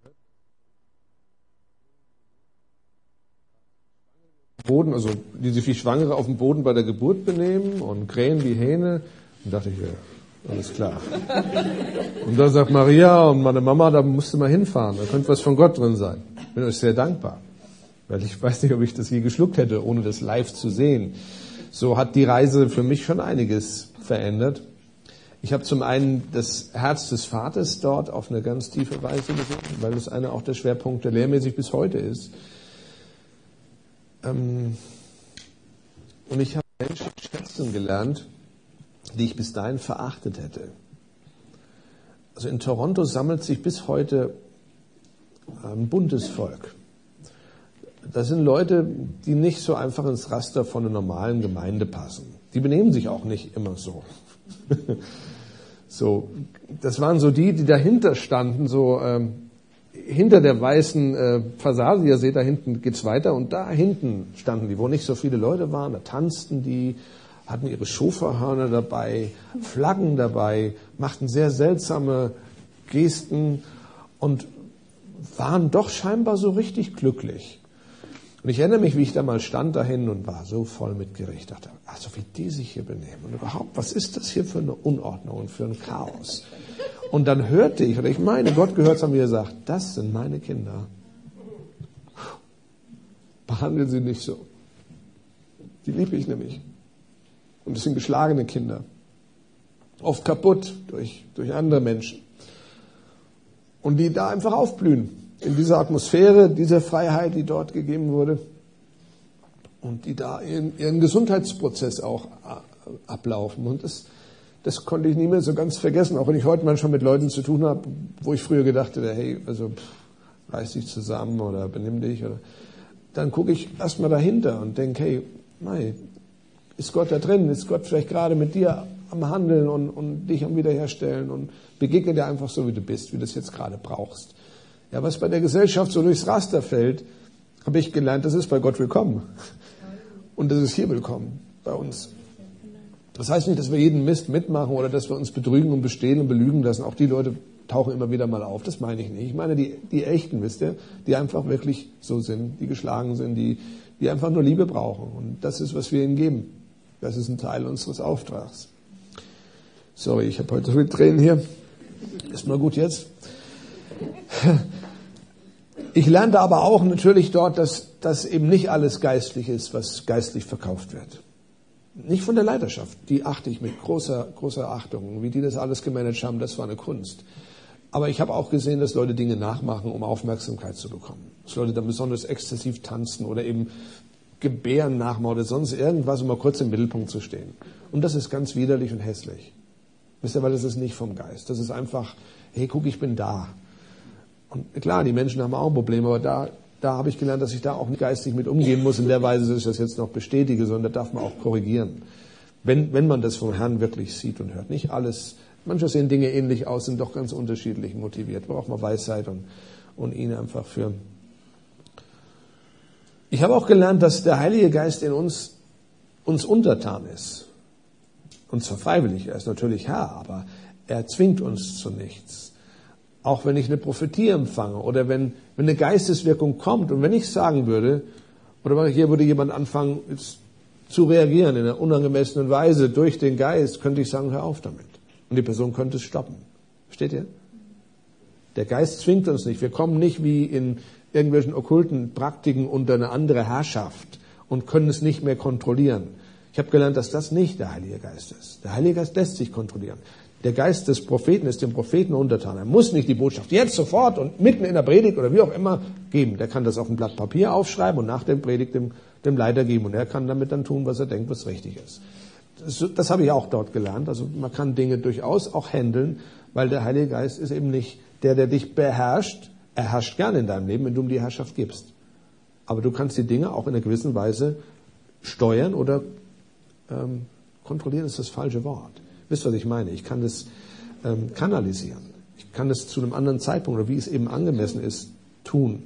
Boden, also die sich wie Schwangere auf dem Boden bei der Geburt benehmen und krähen wie Hähne. Und dachte ich, ja, alles klar. Und da sagt Maria und meine Mama, da musst du mal hinfahren, da könnte was von Gott drin sein. Ich bin euch sehr dankbar, weil ich weiß nicht, ob ich das je geschluckt hätte, ohne das live zu sehen. So hat die Reise für mich schon einiges verändert. Ich habe zum einen das Herz des Vaters dort auf eine ganz tiefe Weise gesehen, weil das einer auch der Schwerpunkte lehrmäßig bis heute ist. Und ich habe Menschen schätzen gelernt, die ich bis dahin verachtet hätte. Also in Toronto sammelt sich bis heute ein buntes Volk. Das sind Leute, die nicht so einfach ins Raster von einer normalen Gemeinde passen. Die benehmen sich auch nicht immer so. So, das waren so die, die dahinter standen, so ähm, hinter der weißen äh, Fassade, die ihr seht, da hinten geht's weiter, und da hinten standen die, wo nicht so viele Leute waren, da tanzten die, hatten ihre Schofahörner dabei, Flaggen dabei, machten sehr seltsame Gesten und waren doch scheinbar so richtig glücklich. Und ich erinnere mich, wie ich da mal stand dahin und war so voll mit Gericht. Ich dachte, also wie die sich hier benehmen und überhaupt, was ist das hier für eine Unordnung und für ein Chaos? Und dann hörte ich, oder ich meine, Gott gehört, haben wir gesagt, das sind meine Kinder. Behandeln sie nicht so. Die liebe ich nämlich. Und das sind geschlagene Kinder. Oft kaputt durch, durch andere Menschen. Und die da einfach aufblühen. In dieser Atmosphäre, dieser Freiheit, die dort gegeben wurde. Und die da ihren, ihren Gesundheitsprozess auch ablaufen. Und das, das konnte ich nie mehr so ganz vergessen. Auch wenn ich heute manchmal mit Leuten zu tun habe, wo ich früher gedacht hätte, hey, also pff, reiß dich zusammen oder benimm dich. Oder, dann gucke ich erstmal dahinter und denke, hey, mei, ist Gott da drin? Ist Gott vielleicht gerade mit dir am Handeln und, und dich am Wiederherstellen und begegnet dir einfach so, wie du bist, wie du es jetzt gerade brauchst. Ja, was bei der Gesellschaft so durchs Raster fällt, habe ich gelernt, das ist bei Gott willkommen. Und das ist hier willkommen bei uns. Das heißt nicht, dass wir jeden Mist mitmachen oder dass wir uns betrügen und bestehlen und belügen lassen. Auch die Leute tauchen immer wieder mal auf. Das meine ich nicht. Ich meine die, die echten, wisst ihr, die einfach wirklich so sind, die geschlagen sind, die, die einfach nur Liebe brauchen. Und das ist, was wir ihnen geben. Das ist ein Teil unseres Auftrags. Sorry, ich habe heute so viele Tränen hier. Ist mal gut jetzt. Ich lernte aber auch natürlich dort, dass das eben nicht alles geistlich ist, was geistlich verkauft wird. Nicht von der Leiterschaft, die achte ich mit großer, großer Achtung. Wie die das alles gemanagt haben, das war eine Kunst. Aber ich habe auch gesehen, dass Leute Dinge nachmachen, um Aufmerksamkeit zu bekommen. Dass Leute dann besonders exzessiv tanzen oder eben Gebären nachmachen oder sonst irgendwas, um mal kurz im Mittelpunkt zu stehen. Und das ist ganz widerlich und hässlich. Wisst ihr, weil das ist nicht vom Geist. Das ist einfach, hey, guck, ich bin da. Und klar, die Menschen haben auch Probleme, aber da, da habe ich gelernt, dass ich da auch nicht geistig mit umgehen muss, in der Weise, dass ich das jetzt noch bestätige, sondern da darf man auch korrigieren. Wenn, wenn man das vom Herrn wirklich sieht und hört. Nicht alles, manchmal sehen Dinge ähnlich aus, sind doch ganz unterschiedlich motiviert. Braucht man Weisheit und, und ihn einfach für. Ich habe auch gelernt, dass der Heilige Geist in uns, uns untertan ist. Und zwar freiwillig, er ist natürlich Herr, aber er zwingt uns zu nichts. Auch wenn ich eine Prophetie empfange oder wenn, wenn eine Geisteswirkung kommt und wenn ich sagen würde, oder hier würde jemand anfangen jetzt zu reagieren in einer unangemessenen Weise durch den Geist, könnte ich sagen, hör auf damit. Und die Person könnte es stoppen. Versteht ihr? Der Geist zwingt uns nicht. Wir kommen nicht wie in irgendwelchen okkulten Praktiken unter eine andere Herrschaft und können es nicht mehr kontrollieren. Ich habe gelernt, dass das nicht der Heilige Geist ist. Der Heilige Geist lässt sich kontrollieren. Der Geist des Propheten ist dem Propheten untertan. Er muss nicht die Botschaft jetzt sofort und mitten in der Predigt oder wie auch immer geben. Der kann das auf ein Blatt Papier aufschreiben und nach der Predigt dem, dem Leiter geben. Und er kann damit dann tun, was er denkt, was richtig ist. Das, das habe ich auch dort gelernt. Also man kann Dinge durchaus auch handeln, weil der Heilige Geist ist eben nicht der, der dich beherrscht. Er herrscht gerne in deinem Leben, wenn du ihm die Herrschaft gibst. Aber du kannst die Dinge auch in einer gewissen Weise steuern oder ähm, kontrollieren ist das falsche Wort. Wisst ihr, was ich meine? Ich kann das ähm, kanalisieren. Ich kann das zu einem anderen Zeitpunkt oder wie es eben angemessen ist, tun.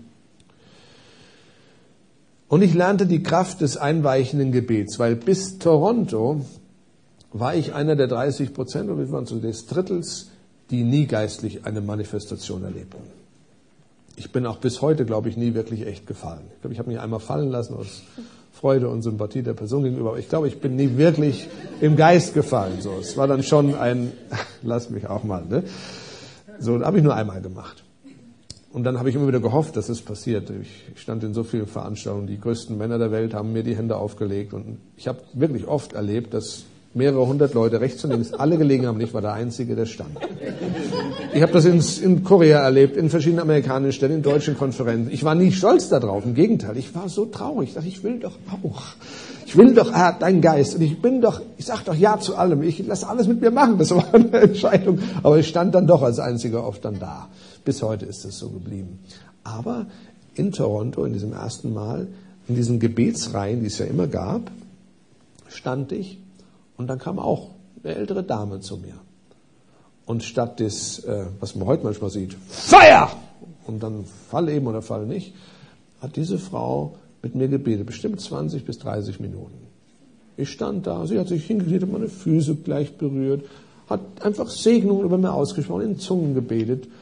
Und ich lernte die Kraft des einweichenden Gebets, weil bis Toronto war ich einer der dreißig Prozent, oder wir waren so des Drittels, die nie geistlich eine Manifestation erlebten. Ich bin auch bis heute, glaube ich, nie wirklich echt gefallen. Ich glaube, ich habe mich einmal fallen lassen aus Freude und Sympathie der Person gegenüber. Aber ich glaube, ich bin nie wirklich im Geist gefallen. So, es war dann schon ein, lass mich auch mal, ne? So, habe ich nur einmal gemacht. Und dann habe ich immer wieder gehofft, dass es passiert. Ich stand in so vielen Veranstaltungen. Die größten Männer der Welt haben mir die Hände aufgelegt. Und ich habe wirklich oft erlebt, dass mehrere hundert Leute rechts und links alle gelegen haben. Ich war der Einzige, der stand. Ich habe das in, in Korea erlebt, in verschiedenen amerikanischen Städten, in deutschen Konferenzen. Ich war nie stolz darauf. Im Gegenteil, ich war so traurig. Ich dachte, ich will doch auch. Ich will doch, Herr, dein Geist. Und ich bin doch, ich sag doch ja zu allem. Ich lasse alles mit mir machen. Das war eine Entscheidung. Aber ich stand dann doch als Einziger oft dann da. Bis heute ist es so geblieben. Aber in Toronto, in diesem ersten Mal, in diesen Gebetsreihen, die es ja immer gab, stand ich. Und dann kam auch eine ältere Dame zu mir. Und statt des, äh, was man heute manchmal sieht, Feuer! Und dann Fall eben oder Fall nicht, hat diese Frau mit mir gebetet, bestimmt zwanzig bis dreißig Minuten. Ich stand da, sie hat sich hingekniet, hat meine Füße gleich berührt, hat einfach Segnungen über mir ausgesprochen, in Zungen gebetet.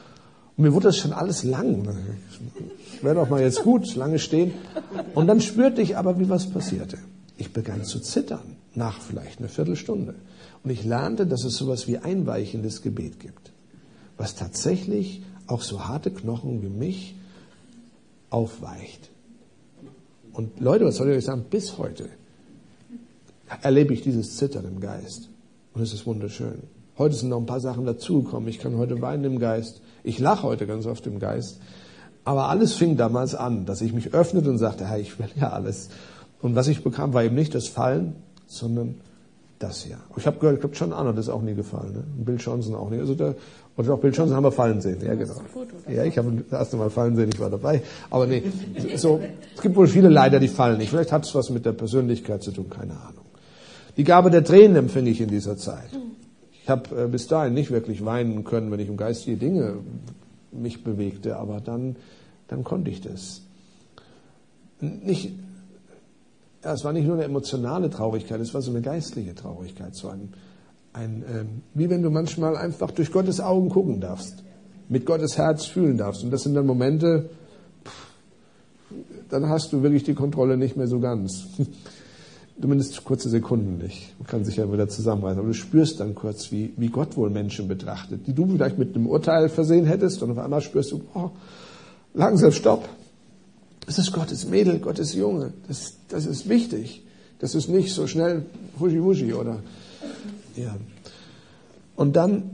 Und mir wurde das schon alles lang. Wäre doch mal jetzt gut, lange stehen. Und dann spürte ich aber, wie was passierte. Ich begann zu zittern, nach vielleicht einer Viertelstunde. Und ich lernte, dass es sowas wie einweichendes Gebet gibt, was tatsächlich auch so harte Knochen wie mich aufweicht. Und Leute, was soll ich euch sagen, bis heute erlebe ich dieses Zittern im Geist. Und es ist wunderschön. Heute sind noch ein paar Sachen dazugekommen. Ich kann heute weinen im Geist. Ich lache heute ganz oft im Geist. Aber alles fing damals an, dass ich mich öffnete und sagte, Herr, ich will ja alles. Und was ich bekam, war eben nicht das Fallen, sondern das hier. Ich habe gehört, ich glaube, John Arnold ist auch nie gefallen. Ne? Und Bill Johnson auch nicht. Also da, oder auch Bill Johnson haben wir fallen sehen. Ja, genau. Ja, ich habe das erste Mal fallen sehen, ich war dabei. Aber nee, so, es gibt wohl viele Leider, die fallen nicht. Vielleicht hat es was mit der Persönlichkeit zu tun, keine Ahnung. Die Gabe der Tränen empfing ich in dieser Zeit. Ich habe äh, bis dahin nicht wirklich weinen können, wenn ich um geistige Dinge mich bewegte, aber dann, dann konnte ich das. Nicht, ja, es war nicht nur eine emotionale Traurigkeit, es war so eine geistliche Traurigkeit, so ein, ein ähm, wie wenn du manchmal einfach durch Gottes Augen gucken darfst, mit Gottes Herz fühlen darfst. Und das sind dann Momente, pff, dann hast du wirklich die Kontrolle nicht mehr so ganz. Zumindest kurze Sekunden nicht. Man kann sich ja wieder zusammenreißen. Aber du spürst dann kurz, wie, wie Gott wohl Menschen betrachtet, die du vielleicht mit einem Urteil versehen hättest. Und auf einmal spürst du, oh, langsam, stopp. Das ist Gottes Mädel, Gottes Junge. Das, das ist wichtig. Das ist nicht so schnell huschi-wuschi, oder? Ja. Und dann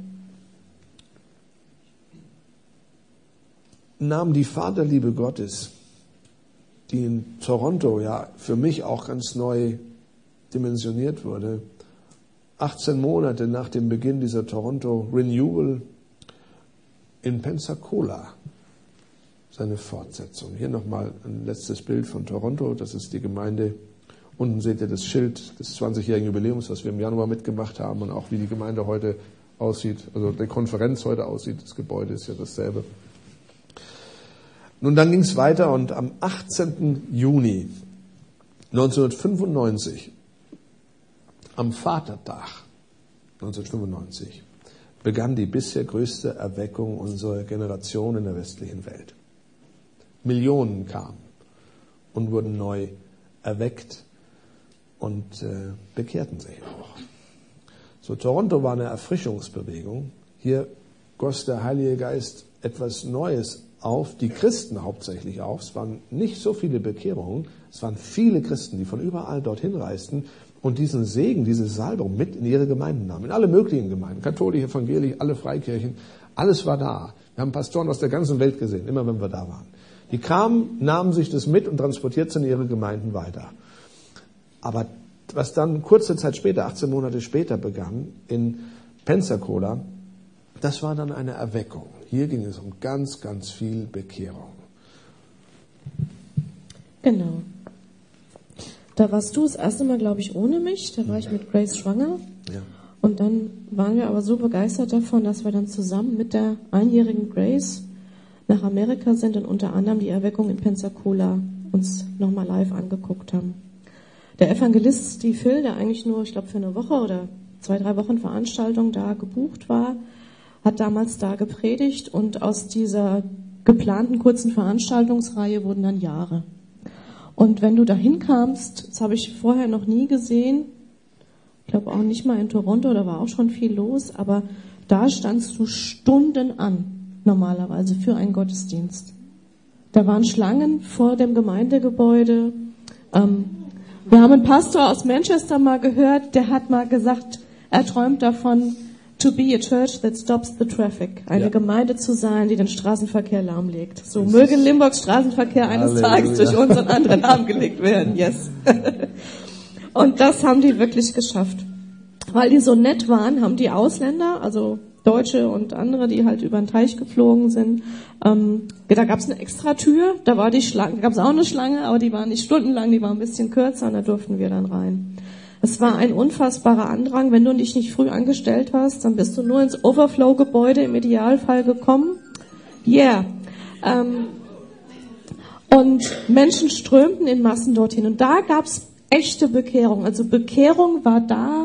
nahm die Vaterliebe Gottes, die in Toronto ja für mich auch ganz neu dimensioniert wurde, achtzehn Monate nach dem Beginn dieser Toronto Renewal in Pensacola seine Fortsetzung. Hier nochmal ein letztes Bild von Toronto, das ist die Gemeinde. Unten seht ihr das Schild des zwanzigjährigen Jubiläums, was wir im Januar mitgemacht haben, und auch wie die Gemeinde heute aussieht, also die Konferenz heute aussieht, das Gebäude ist ja dasselbe. Nun, dann ging es weiter und am achtzehnten Juni neunzehnhundertfünfundneunzig, am Vatertag neunzehnhundertfünfundneunzig, begann die bisher größte Erweckung unserer Generation in der westlichen Welt. Millionen kamen und wurden neu erweckt und äh, bekehrten sich auch. So, Toronto war eine Erfrischungsbewegung. Hier goss der Heilige Geist etwas Neues auf, die Christen hauptsächlich auf. Es waren nicht so viele Bekehrungen, es waren viele Christen, die von überall dorthin reisten und diesen Segen, diese Salbung mit in ihre Gemeinden nahmen. In alle möglichen Gemeinden, katholisch, evangelisch, alle Freikirchen, alles war da. Wir haben Pastoren aus der ganzen Welt gesehen, immer wenn wir da waren. Die kamen, nahmen sich das mit und transportierten es in ihre Gemeinden weiter. Aber was dann kurze Zeit später, achtzehn Monate später begann, in Pensacola, das war dann eine Erweckung. Hier ging es um ganz, ganz viel Bekehrung. Genau. Da warst du das erste Mal, glaube ich, ohne mich. Da war ich mit Grace schwanger. Ja. Und dann waren wir aber so begeistert davon, dass wir dann zusammen mit der einjährigen Grace nach Amerika sind und unter anderem die Erweckung in Pensacola uns nochmal live angeguckt haben. Der Evangelist Steve Hill, der eigentlich nur, ich glaube, für eine Woche oder zwei, drei Wochen Veranstaltung da gebucht war, hat damals da gepredigt und aus dieser geplanten kurzen Veranstaltungsreihe wurden dann Jahre. Und wenn du da hinkamst, das habe ich vorher noch nie gesehen, ich glaube auch nicht mal in Toronto, da war auch schon viel los, aber da standst du Stunden an, normalerweise für einen Gottesdienst. Da waren Schlangen vor dem Gemeindegebäude. Ähm, wir haben einen Pastor aus Manchester mal gehört, der hat mal gesagt, er träumt davon, to be a church that stops the traffic. Eine ja. Gemeinde zu sein, die den Straßenverkehr lahmlegt. So das möge Limburgs Straßenverkehr eines Halleluja. Tages durch unseren anderen lahmgelegt werden. Yes. Und das haben die wirklich geschafft. Weil die so nett waren, haben die Ausländer, also Deutsche und andere, die halt über den Teich geflogen sind, ähm, da gab es eine extra Tür, da war die Schlange, da gab es auch eine Schlange, aber die war nicht stundenlang, die war ein bisschen kürzer und da durften wir dann rein. Es war ein unfassbarer Andrang. Wenn du dich nicht früh angestellt hast, dann bist du nur ins Overflow-Gebäude im Idealfall gekommen. Yeah. Ähm, und Menschen strömten in Massen dorthin. Und da gab's echte Bekehrung. Also Bekehrung war da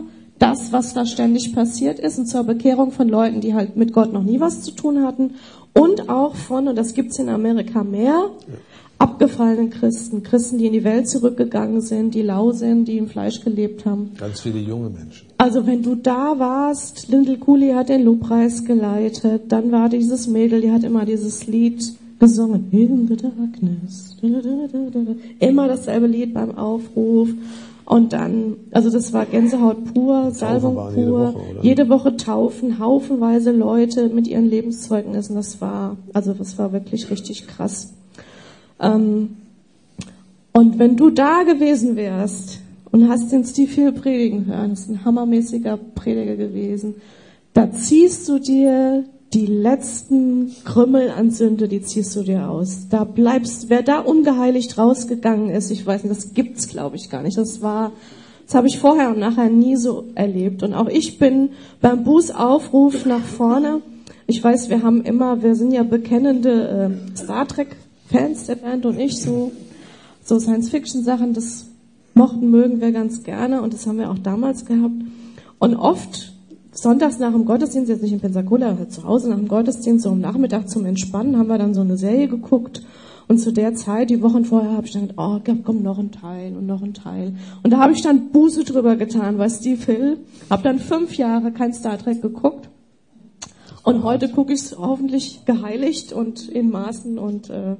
das, was da ständig passiert ist und zur Bekehrung von Leuten, die halt mit Gott noch nie was zu tun hatten und auch von, und das gibt's in Amerika mehr, abgefallenen Christen, Christen, die in die Welt zurückgegangen sind, die lau sind, die im Fleisch gelebt haben. Ganz viele junge Menschen. Also wenn du da warst, Lyndall Cooley hat den Lobpreis geleitet, dann war dieses Mädel, die hat immer dieses Lied gesungen, In the Darkness, immer dasselbe Lied beim Aufruf. Und dann, also das war Gänsehaut pur, Salbung pur, jede Woche, jede Woche Taufen, haufenweise Leute mit ihren Lebenszeugnissen. Das war, also das war wirklich richtig krass. Ähm, und wenn du da gewesen wärst und hast den Steve Hill predigen hören, das ist ein hammermäßiger Prediger gewesen, da ziehst du dir die letzten Krümmel an Sünde, die ziehst du dir aus. Da bleibst, wer da ungeheiligt rausgegangen ist, ich weiß nicht, das gibt's, glaube ich, gar nicht. Das war, das habe ich vorher und nachher nie so erlebt. Und auch ich bin beim Bußaufruf nach vorne. Ich weiß, wir haben immer, wir sind ja bekennende äh, Star Trek-Fans, der Band und ich, so, so Science-Fiction-Sachen, das mochten, mögen wir ganz gerne und das haben wir auch damals gehabt. Und oft sonntags nach dem Gottesdienst, jetzt nicht in Pensacola, aber zu Hause nach dem Gottesdienst, so am Nachmittag zum Entspannen, haben wir dann so eine Serie geguckt. Und zu der Zeit, die Wochen vorher, habe ich dann gedacht, oh, komm, noch ein Teil und noch ein Teil. Und da habe ich dann Buße drüber getan, weil Steve Hill, habe dann fünf Jahre kein Star Trek geguckt. Und heute gucke ich es hoffentlich geheiligt und in Maßen. Und äh,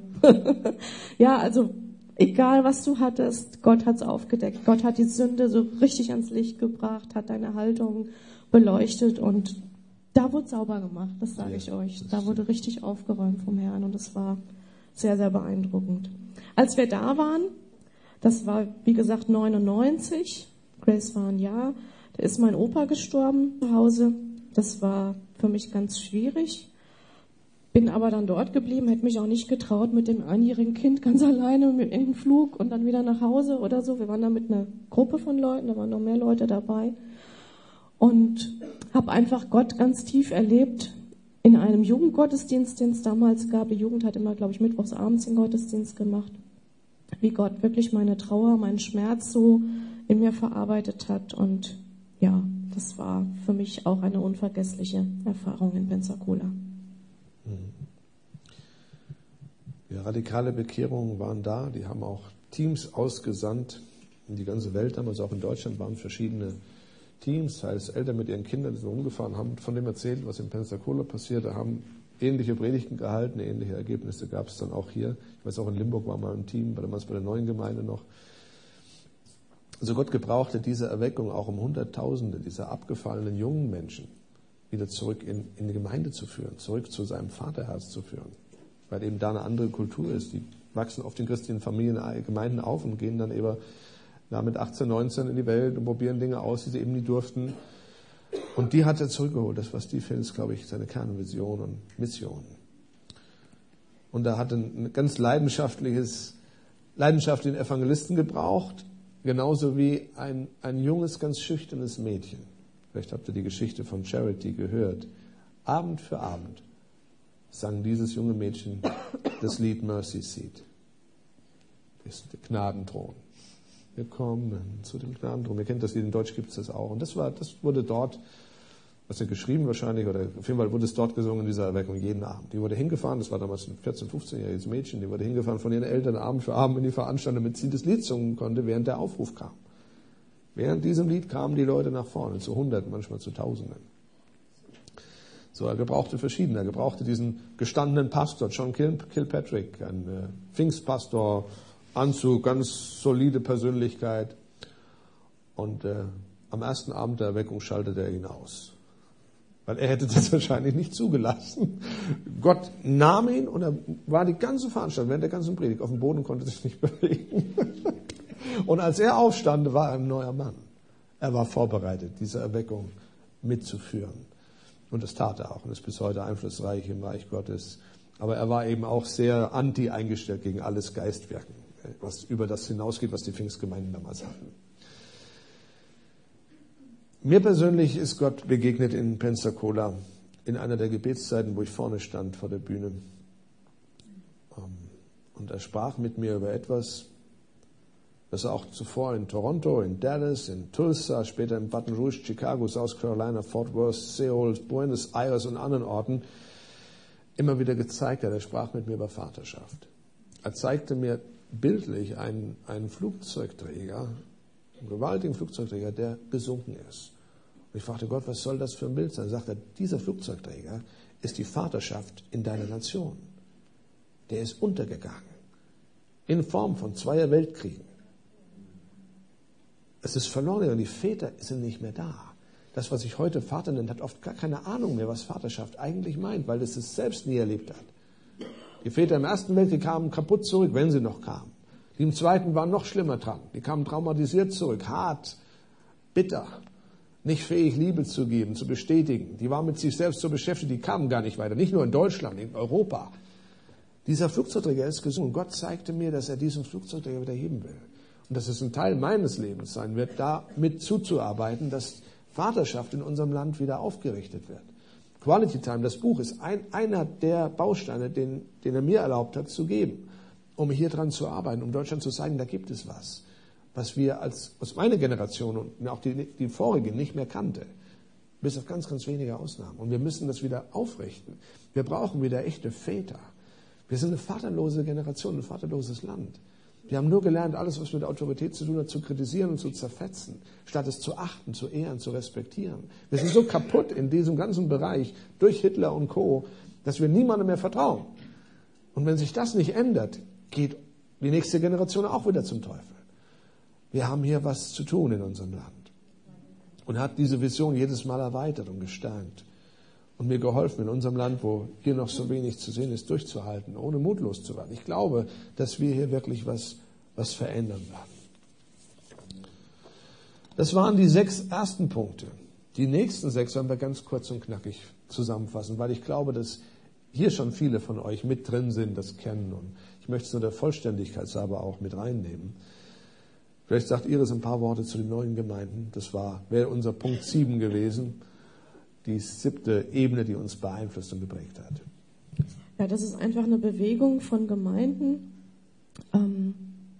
ja, also egal was du hattest, Gott hat es aufgedeckt. Gott hat die Sünde so richtig ans Licht gebracht, hat deine Haltung beleuchtet und da wurde sauber gemacht, das sage ich euch. Da wurde richtig aufgeräumt vom Herrn und das war sehr, sehr beeindruckend. Als wir da waren, das war wie gesagt neunundneunzig, Grace war ein Jahr, da ist mein Opa gestorben zu Hause. Das war für mich ganz schwierig. Bin aber dann dort geblieben, hätte mich auch nicht getraut mit dem einjährigen Kind ganz alleine mit in den Flug und dann wieder nach Hause oder so. Wir waren da mit einer Gruppe von Leuten, da waren noch mehr Leute dabei. Und habe einfach Gott ganz tief erlebt in einem Jugendgottesdienst, den es damals gab. Die Jugend hat immer, glaube ich, mittwochs abends den Gottesdienst gemacht. Wie Gott wirklich meine Trauer, meinen Schmerz so in mir verarbeitet hat. Und ja, das war für mich auch eine unvergessliche Erfahrung in Pensacola. Ja, radikale Bekehrungen waren da. Die haben auch Teams ausgesandt in die ganze Welt. Damals auch in Deutschland waren verschiedene Teams, das heißt Eltern mit ihren Kindern, die sind rumgefahren, haben von dem erzählt, was in Pensacola passierte, haben ähnliche Predigten gehalten, ähnliche Ergebnisse gab es dann auch hier. Ich weiß auch, in Limburg war mal ein Team, damals bei der neuen Gemeinde noch. Also Gott gebrauchte diese Erweckung auch, um Hunderttausende dieser abgefallenen jungen Menschen wieder zurück in, in die Gemeinde zu führen, zurück zu seinem Vaterherz zu führen, weil eben da eine andere Kultur ist. Die wachsen oft in christlichen Familien, Gemeinden auf und gehen dann eben da mit achtzehn, neunzehn in die Welt und probieren Dinge aus, die sie eben nie durften. Und die hat er zurückgeholt. Das war Steve Hills, glaube ich, seine Kernvision und Mission. Und er hat ein ganz leidenschaftliches, leidenschaftlichen Evangelisten gebraucht, genauso wie ein, ein junges, ganz schüchternes Mädchen. Vielleicht habt ihr die Geschichte von Charity gehört. Abend für Abend sang dieses junge Mädchen das Lied Mercy Seat. Das ist der Gnadenthron. Wir kommen zu dem Gnadenthron. Ihr kennt das Lied, in Deutsch gibt es das auch. Und das war, das wurde dort, was ja geschrieben wahrscheinlich, oder auf jeden Fall wurde es dort gesungen in dieser Erweckung jeden Abend. Die wurde hingefahren, das war damals ein vierzehn-, fünfzehnjähriges Mädchen, die wurde hingefahren von ihren Eltern Abend für Abend in die Veranstaltung, damit sie das Lied singen konnte, während der Aufruf kam. Während diesem Lied kamen die Leute nach vorne, zu Hunderten, manchmal zu Tausenden. So, er gebrauchte verschiedene. Er gebrauchte diesen gestandenen Pastor, John Kilpatrick, ein äh, Pfingstpastor, Anzug, ganz solide Persönlichkeit. Und äh, am ersten Abend der Erweckung schaltete er ihn aus. Weil er hätte das wahrscheinlich nicht zugelassen. Gott nahm ihn und er war die ganze Veranstaltung, während der ganzen Predigt auf dem Boden und konnte sich nicht bewegen. Und als er aufstand, war er ein neuer Mann. Er war vorbereitet, diese Erweckung mitzuführen. Und das tat er auch und ist bis heute einflussreich im Reich Gottes. Aber er war eben auch sehr anti eingestellt gegen alles Geistwirken, was über das hinausgeht, was die Pfingstgemeinden damals hatten. Mir persönlich ist Gott begegnet in Pensacola in einer der Gebetszeiten, wo ich vorne stand vor der Bühne. Und er sprach mit mir über etwas, Das war auch zuvor in Toronto, in Dallas, in Tulsa, später in Baton Rouge, Chicago, South Carolina, Fort Worth, Seoul, Buenos Aires und anderen Orten immer wieder gezeigt hat. Er sprach mit mir über Vaterschaft. Er zeigte mir bildlich einen, einen Flugzeugträger, einen gewaltigen Flugzeugträger, der gesunken ist. Und ich fragte Gott, was soll das für ein Bild sein? Er sagte, dieser Flugzeugträger ist die Vaterschaft in deiner Nation. Der ist untergegangen. In Form von zweier Weltkriegen. Es ist verloren gegangen. Die Väter sind nicht mehr da. Das, was sich heute Vater nennt, hat oft gar keine Ahnung mehr, was Vaterschaft eigentlich meint, weil es es selbst nie erlebt hat. Die Väter im Ersten Weltkrieg kamen kaputt zurück, wenn sie noch kamen. Die im Zweiten waren noch schlimmer dran. Die kamen traumatisiert zurück, hart, bitter, nicht fähig, Liebe zu geben, zu bestätigen. Die waren mit sich selbst so beschäftigt, die kamen gar nicht weiter. Nicht nur in Deutschland, in Europa. Dieser Flugzeugträger ist gesungen. Gott zeigte mir, dass er diesen Flugzeugträger wieder heben will. Und dass es ein Teil meines Lebens sein wird, da mit zuzuarbeiten, dass Vaterschaft in unserem Land wieder aufgerichtet wird. Quality Time, das Buch, ist ein, einer der Bausteine, den, den er mir erlaubt hat zu geben, um hier dran zu arbeiten, um Deutschland zu zeigen, da gibt es was, was wir als, aus meiner Generation und auch die, die vorige nicht mehr kannte. Bis auf ganz, ganz wenige Ausnahmen. Und wir müssen das wieder aufrichten. Wir brauchen wieder echte Väter. Wir sind eine vaterlose Generation, ein vaterloses Land. Wir haben nur gelernt, alles, was mit Autorität zu tun hat, zu kritisieren und zu zerfetzen, statt es zu achten, zu ehren, zu respektieren. Wir sind so kaputt in diesem ganzen Bereich durch Hitler und Co., dass wir niemandem mehr vertrauen. Und wenn sich das nicht ändert, geht die nächste Generation auch wieder zum Teufel. Wir haben hier was zu tun in unserem Land. Und hat diese Vision jedes Mal erweitert und gestärkt. Und mir geholfen, in unserem Land, wo hier noch so wenig zu sehen ist, durchzuhalten, ohne mutlos zu werden. Ich glaube, dass wir hier wirklich was, was verändern werden. Das waren die sechs ersten Punkte. Die nächsten sechs werden wir ganz kurz und knackig zusammenfassen, weil ich glaube, dass hier schon viele von euch mit drin sind, das kennen. Und ich möchte es nur der Vollständigkeit aber auch mit reinnehmen. Vielleicht sagt Iris ein paar Worte zu den neuen Gemeinden. Das war, wäre unser Punkt sieben gewesen. Die siebte Ebene, die uns beeinflusst und geprägt hat. Ja, das ist einfach eine Bewegung von Gemeinden ähm,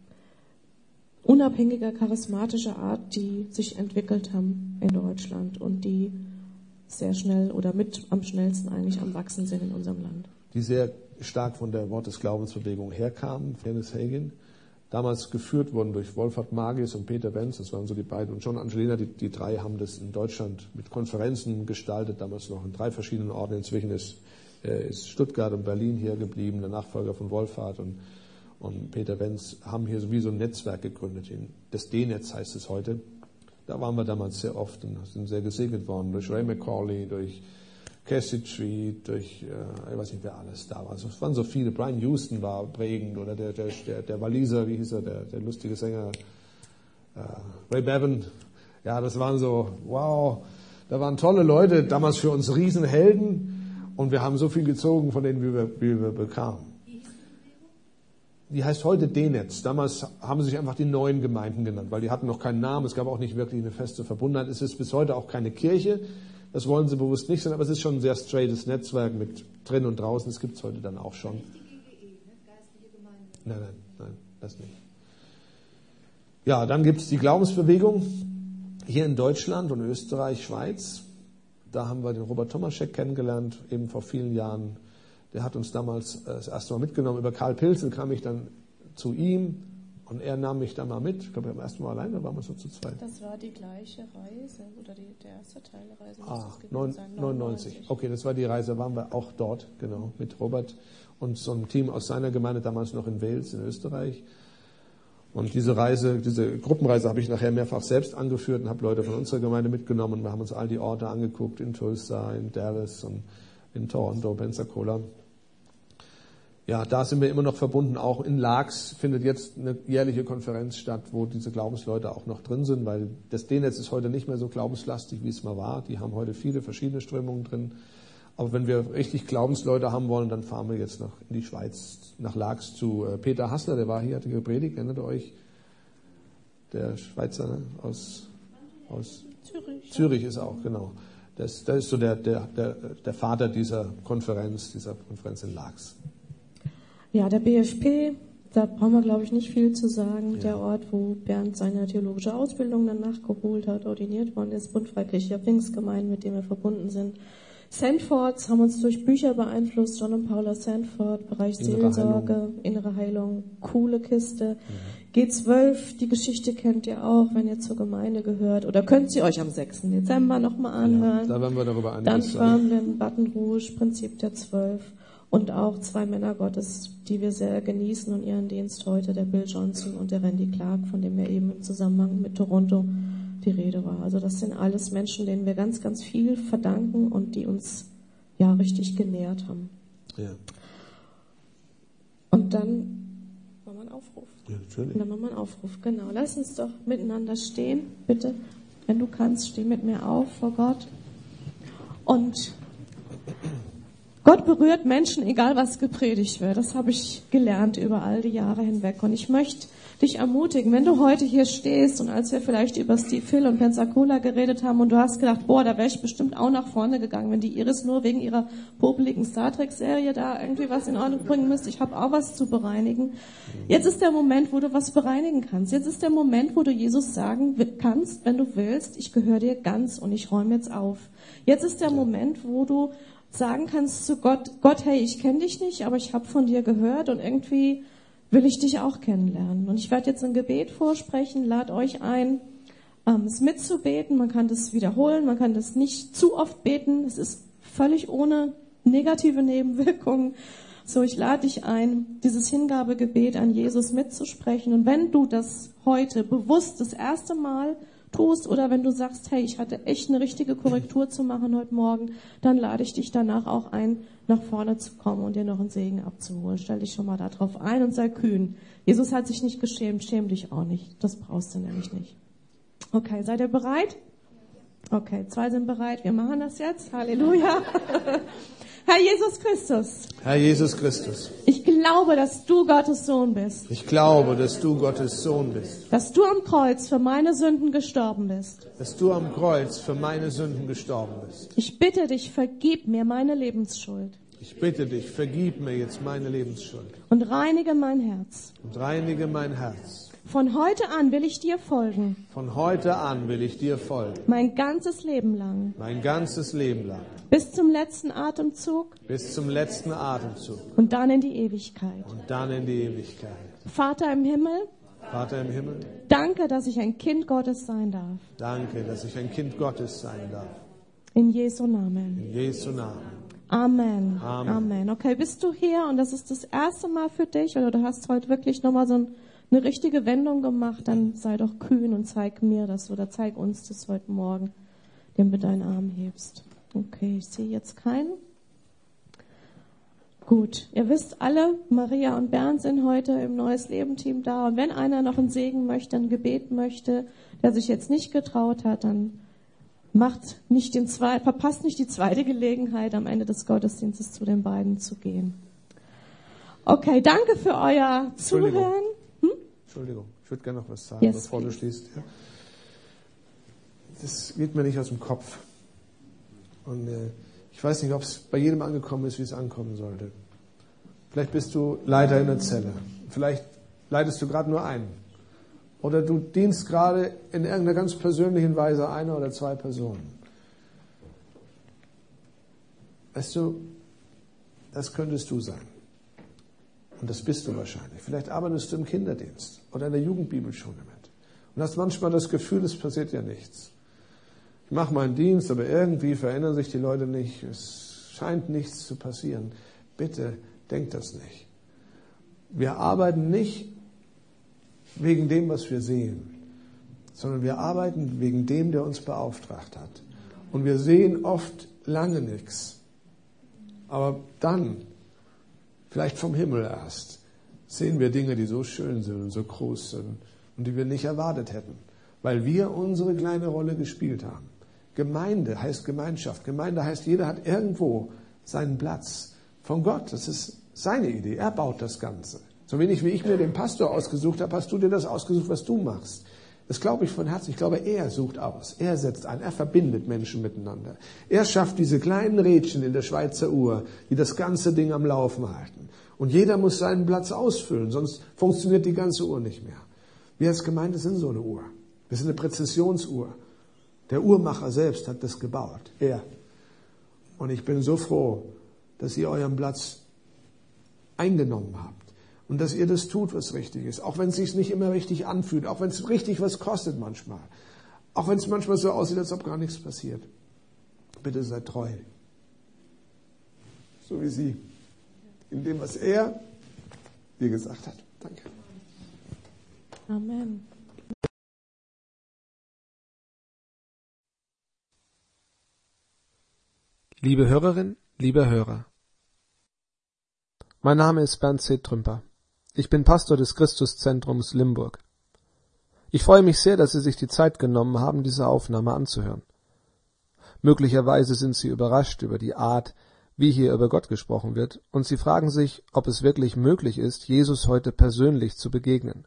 unabhängiger, charismatischer Art, die sich entwickelt haben in Deutschland und die sehr schnell oder mit am schnellsten eigentlich am Wachsen sind in unserem Land. Die sehr stark von der Wort des Glaubensbewegung herkamen, Dennis Hagin, damals geführt wurden durch Wolfhard Magis und Peter Benz, das waren so die beiden, und John Angelina, die, die drei haben das in Deutschland mit Konferenzen gestaltet, damals noch in drei verschiedenen Orten. Inzwischen ist, äh, ist Stuttgart und Berlin hier geblieben, der Nachfolger von Wolfhard und, und Peter Benz haben hier sowieso ein Netzwerk gegründet. Das D-Netz heißt es heute. Da waren wir damals sehr oft und sind sehr gesegnet worden durch Ray McCauley, durch Cassie Treat, durch, äh, ich weiß nicht, wer alles da war. Also, es waren so viele. Brian Houston war prägend oder der, der, der, der Waliser, wie hieß er, der, der lustige Sänger, äh, Ray Bevan. Ja, das waren so, wow, da waren tolle Leute, damals für uns Riesenhelden und wir haben so viel gezogen von denen, wie wir, wie wir bekamen. Die heißt heute D-Netz. Damals haben sie sich einfach die neuen Gemeinden genannt, weil die hatten noch keinen Namen. Es gab auch nicht wirklich eine feste Verbundenheit. Es ist bis heute auch keine Kirche. Das wollen sie bewusst nicht sein, aber es ist schon ein sehr straightes Netzwerk mit drin und draußen. Das gibt es heute dann auch schon. Nein, nein, nein, das nicht. Ja, dann gibt es die Glaubensbewegung hier in Deutschland und Österreich, Schweiz. Da haben wir den Robert Tomaschek kennengelernt, eben vor vielen Jahren. Der hat uns damals das erste Mal mitgenommen. Über Karl Pilzen kam ich dann zu ihm und er nahm mich da mal mit. Ich glaube, beim ersten Mal allein, da waren wir so zu zweit. Das war die gleiche Reise oder die, der erste Teil der Reise. Ah, neunundneunzig. Okay, das war die Reise, da waren wir auch dort, genau, mit Robert und so einem Team aus seiner Gemeinde, damals noch in Wales, in Österreich. Und diese Reise, diese Gruppenreise habe ich nachher mehrfach selbst angeführt und habe Leute von unserer Gemeinde mitgenommen und wir haben uns all die Orte angeguckt, in Tulsa, in Dallas und in Toronto, Pensacola. Ja, da sind wir immer noch verbunden. Auch in Laax findet jetzt eine jährliche Konferenz statt, wo diese Glaubensleute auch noch drin sind, weil das D-Netz ist heute nicht mehr so glaubenslastig, wie es mal war. Die haben heute viele verschiedene Strömungen drin. Aber wenn wir richtig Glaubensleute haben wollen, dann fahren wir jetzt nach, in die Schweiz, nach Laax zu äh, Peter Hassler, der war hier, hatte gepredigt, erinnert ihr euch? Der Schweizer, ne? aus, aus Zürich. Zürich ist auch, genau. Das, das ist so der, der, der, der Vater dieser Konferenz, dieser Konferenz in Laax. Ja, der B F P Da brauchen wir, glaube ich, nicht viel zu sagen. Ja. Der Ort, wo Bernd seine theologische Ausbildung dann nachgeholt hat, ordiniert worden ist, Bund Freikirchlicher Pfingstgemeinden, mit dem wir verbunden sind. Sandfords haben uns durch Bücher beeinflusst, John und Paula Sandford, Bereich Innere Seelsorge, Heilung. innere Heilung, coole Kiste. Mhm. G zwölf, die Geschichte kennt ihr auch, wenn ihr zur Gemeinde gehört. Oder könnt sie euch am sechsten Dezember nochmal anhören. Ja, da werden wir darüber Dann einiges sagen. Firmland, Baton Rouge, Prinzip der Zwölf. Und auch zwei Männer Gottes, die wir sehr genießen und ihren Dienst heute, der Bill Johnson und der Randy Clark, von dem ja eben im Zusammenhang mit Toronto die Rede war. Also das sind alles Menschen, denen wir ganz, ganz viel verdanken und die uns ja richtig genährt haben. Ja. Und dann machen wir einen Aufruf. Ja, natürlich. Und dann machen wir einen Aufruf, genau. Lass uns doch miteinander stehen, bitte. Wenn du kannst, steh mit mir auf vor Gott. Und Gott berührt Menschen, egal was gepredigt wird. Das habe ich gelernt über all die Jahre hinweg. Und ich möchte dich ermutigen, wenn du heute hier stehst und als wir vielleicht über Steve Hill und Pensacola geredet haben und du hast gedacht, boah, da wäre ich bestimmt auch nach vorne gegangen, wenn die Iris nur wegen ihrer popeligen Star Trek-Serie da irgendwie was in Ordnung bringen müsste. Ich habe auch was zu bereinigen. Jetzt ist der Moment, wo du was bereinigen kannst. Jetzt ist der Moment, wo du Jesus sagen kannst, wenn du willst, ich gehöre dir ganz und ich räume jetzt auf. Jetzt ist der Moment, wo du sagen kannst zu Gott, Gott, hey, ich kenne dich nicht, aber ich habe von dir gehört und irgendwie will ich dich auch kennenlernen. Und ich werde jetzt ein Gebet vorsprechen, lade euch ein, ähm, es mitzubeten. Man kann das wiederholen, man kann das nicht zu oft beten. Es ist völlig ohne negative Nebenwirkungen. So, ich lade dich ein, dieses Hingabegebet an Jesus mitzusprechen. Und wenn du das heute bewusst das erste Mal tust oder wenn du sagst, hey, ich hatte echt eine richtige Korrektur zu machen heute Morgen, dann lade ich dich danach auch ein, nach vorne zu kommen und dir noch einen Segen abzuholen. Stell dich schon mal darauf ein und sei kühn. Jesus hat sich nicht geschämt, schäm dich auch nicht. Das brauchst du nämlich nicht. Okay, seid ihr bereit? Okay, zwei sind bereit. Wir machen das jetzt. Halleluja. Herr Jesus Christus. Herr Jesus Christus. Ich glaube, dass du Gottes Sohn bist. Ich glaube, dass du Gottes Sohn bist. Dass du am Kreuz für meine Sünden gestorben bist. Dass du am Kreuz für meine Sünden gestorben bist. Ich bitte dich, vergib mir meine Lebensschuld. Ich bitte dich, vergib mir jetzt meine Lebensschuld. Und reinige mein Herz. Und reinige mein Herz. Von heute an will ich dir folgen. Von heute an will ich dir folgen. Mein ganzes Leben lang. Mein ganzes Leben lang. Bis zum letzten Atemzug. Bis zum letzten Atemzug. Und dann in die Ewigkeit. Und dann in die Ewigkeit. Vater im Himmel. Vater im Himmel. Danke, dass ich ein Kind Gottes sein darf. Danke, dass ich ein Kind Gottes sein darf. In Jesu Namen. In Jesu Namen. Amen. Amen. Amen. Okay, bist du hier und das ist das erste Mal für dich oder du hast heute wirklich nochmal so ein, eine richtige Wendung gemacht, dann sei doch kühn und zeig mir das oder zeig uns das heute Morgen, indem du deinen Arm hebst. Okay, ich sehe jetzt keinen. Gut, ihr wisst alle, Maria und Bernd sind heute im Neues Leben Team da und wenn einer noch einen Segen möchte, ein Gebet möchte, der sich jetzt nicht getraut hat, dann macht nicht den zwei, verpasst nicht die zweite Gelegenheit, am Ende des Gottesdienstes zu den beiden zu gehen. Okay, danke für euer Zuhören. Hm? Entschuldigung, ich würde gerne noch was sagen, Yes, bevor please. du schließt. Ja. Das geht mir nicht aus dem Kopf. Und äh, ich weiß nicht, ob es bei jedem angekommen ist, wie es ankommen sollte. Vielleicht bist du Leiter in der Zelle. Vielleicht leitest du gerade nur einen. Oder du dienst gerade in irgendeiner ganz persönlichen Weise einer oder zwei Personen. Weißt du, das könntest du sein. Und das bist du wahrscheinlich. Vielleicht arbeitest du im Kinderdienst oder in der Jugendbibelschule mit. Und hast manchmal das Gefühl, es passiert ja nichts. Ich mache meinen Dienst, aber irgendwie verändern sich die Leute nicht. Es scheint nichts zu passieren. Bitte, denk das nicht. Wir arbeiten nicht wegen dem, was wir sehen, sondern wir arbeiten wegen dem, der uns beauftragt hat. Und wir sehen oft lange nichts. Aber dann, vielleicht vom Himmel erst, sehen wir Dinge, die so schön sind und so groß sind und die wir nicht erwartet hätten, weil wir unsere kleine Rolle gespielt haben. Gemeinde heißt Gemeinschaft. Gemeinde heißt, jeder hat irgendwo seinen Platz. Von Gott, das ist seine Idee. Er baut das Ganze. So wenig wie ich mir den Pastor ausgesucht habe, hast du dir das ausgesucht, was du machst. Das glaube ich von Herzen. Ich glaube, er sucht aus. Er setzt ein. Er verbindet Menschen miteinander. Er schafft diese kleinen Rädchen in der Schweizer Uhr, die das ganze Ding am Laufen halten. Und jeder muss seinen Platz ausfüllen, sonst funktioniert die ganze Uhr nicht mehr. Wir als Gemeinde sind so eine Uhr. Wir sind eine Präzisionsuhr. Der Uhrmacher selbst hat das gebaut. Er. Und ich bin so froh, dass ihr euren Platz eingenommen habt. Und dass ihr das tut, was richtig ist. Auch wenn es sich nicht immer richtig anfühlt. Auch wenn es richtig was kostet manchmal. Auch wenn es manchmal so aussieht, als ob gar nichts passiert. Bitte seid treu. So wie sie. In dem, was er dir gesagt hat. Danke. Amen. Liebe Hörerin, lieber Hörer. Mein Name ist Bernd C. Trümper. Ich bin Pastor des Christuszentrums Limburg. Ich freue mich sehr, dass Sie sich die Zeit genommen haben, diese Aufnahme anzuhören. Möglicherweise sind Sie überrascht über die Art, wie hier über Gott gesprochen wird, und Sie fragen sich, ob es wirklich möglich ist, Jesus heute persönlich zu begegnen.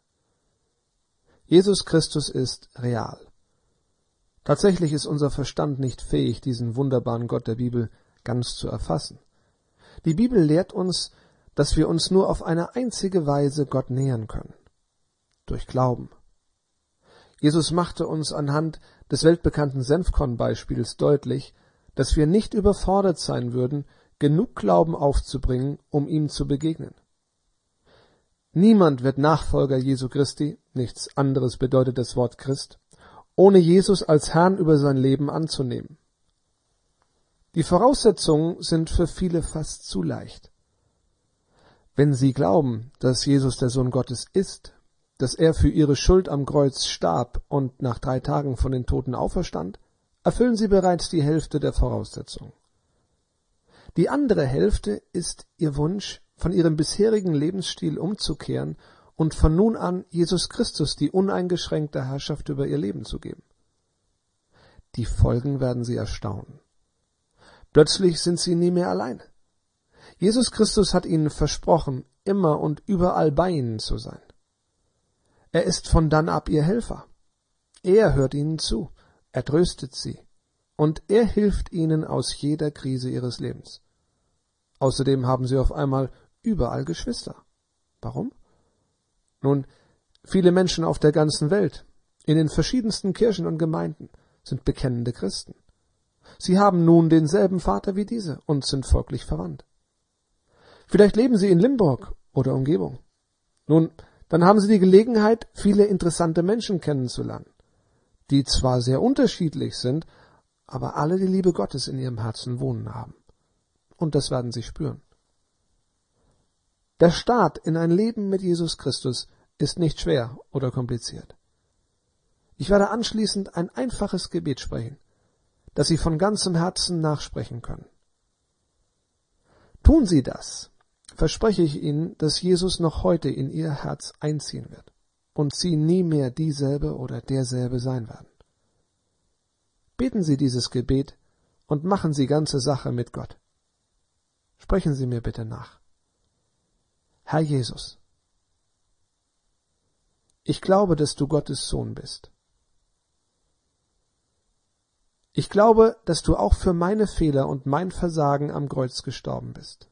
Jesus Christus ist real. Tatsächlich ist unser Verstand nicht fähig, diesen wunderbaren Gott der Bibel ganz zu erfassen. Die Bibel lehrt uns, dass wir uns nur auf eine einzige Weise Gott nähern können. Durch Glauben. Jesus machte uns anhand des weltbekannten Senfkorn-Beispiels deutlich, dass wir nicht überfordert sein würden, genug Glauben aufzubringen, um ihm zu begegnen. Niemand wird Nachfolger Jesu Christi, nichts anderes bedeutet das Wort Christ, ohne Jesus als Herrn über sein Leben anzunehmen. Die Voraussetzungen sind für viele fast zu leicht. Wenn sie glauben, dass Jesus der Sohn Gottes ist, dass er für ihre Schuld am Kreuz starb und nach drei Tagen von den Toten auferstand, erfüllen sie bereits die Hälfte der Voraussetzungen. Die andere Hälfte ist ihr Wunsch, von ihrem bisherigen Lebensstil umzukehren und von nun an Jesus Christus die uneingeschränkte Herrschaft über ihr Leben zu geben. Die Folgen werden sie erstaunen. Plötzlich sind sie nie mehr allein. Jesus Christus hat ihnen versprochen, immer und überall bei ihnen zu sein. Er ist von dann ab ihr Helfer. Er hört ihnen zu, er tröstet sie und er hilft ihnen aus jeder Krise ihres Lebens. Außerdem haben sie auf einmal überall Geschwister. Warum? Nun, viele Menschen auf der ganzen Welt, in den verschiedensten Kirchen und Gemeinden, sind bekennende Christen. Sie haben nun denselben Vater wie diese und sind folglich verwandt. Vielleicht leben sie in Limburg oder Umgebung. Nun, dann haben sie die Gelegenheit, viele interessante Menschen kennenzulernen, die zwar sehr unterschiedlich sind, aber alle die Liebe Gottes in ihrem Herzen wohnen haben. Und das werden sie spüren. Der Start in ein Leben mit Jesus Christus ist nicht schwer oder kompliziert. Ich werde anschließend ein einfaches Gebet sprechen, das Sie von ganzem Herzen nachsprechen können. Tun Sie das, verspreche ich Ihnen, dass Jesus noch heute in Ihr Herz einziehen wird und Sie nie mehr dieselbe oder derselbe sein werden. Beten Sie dieses Gebet und machen Sie ganze Sache mit Gott. Sprechen Sie mir bitte nach. Herr Jesus, ich glaube, dass du Gottes Sohn bist. Ich glaube, dass du auch für meine Fehler und mein Versagen am Kreuz gestorben bist.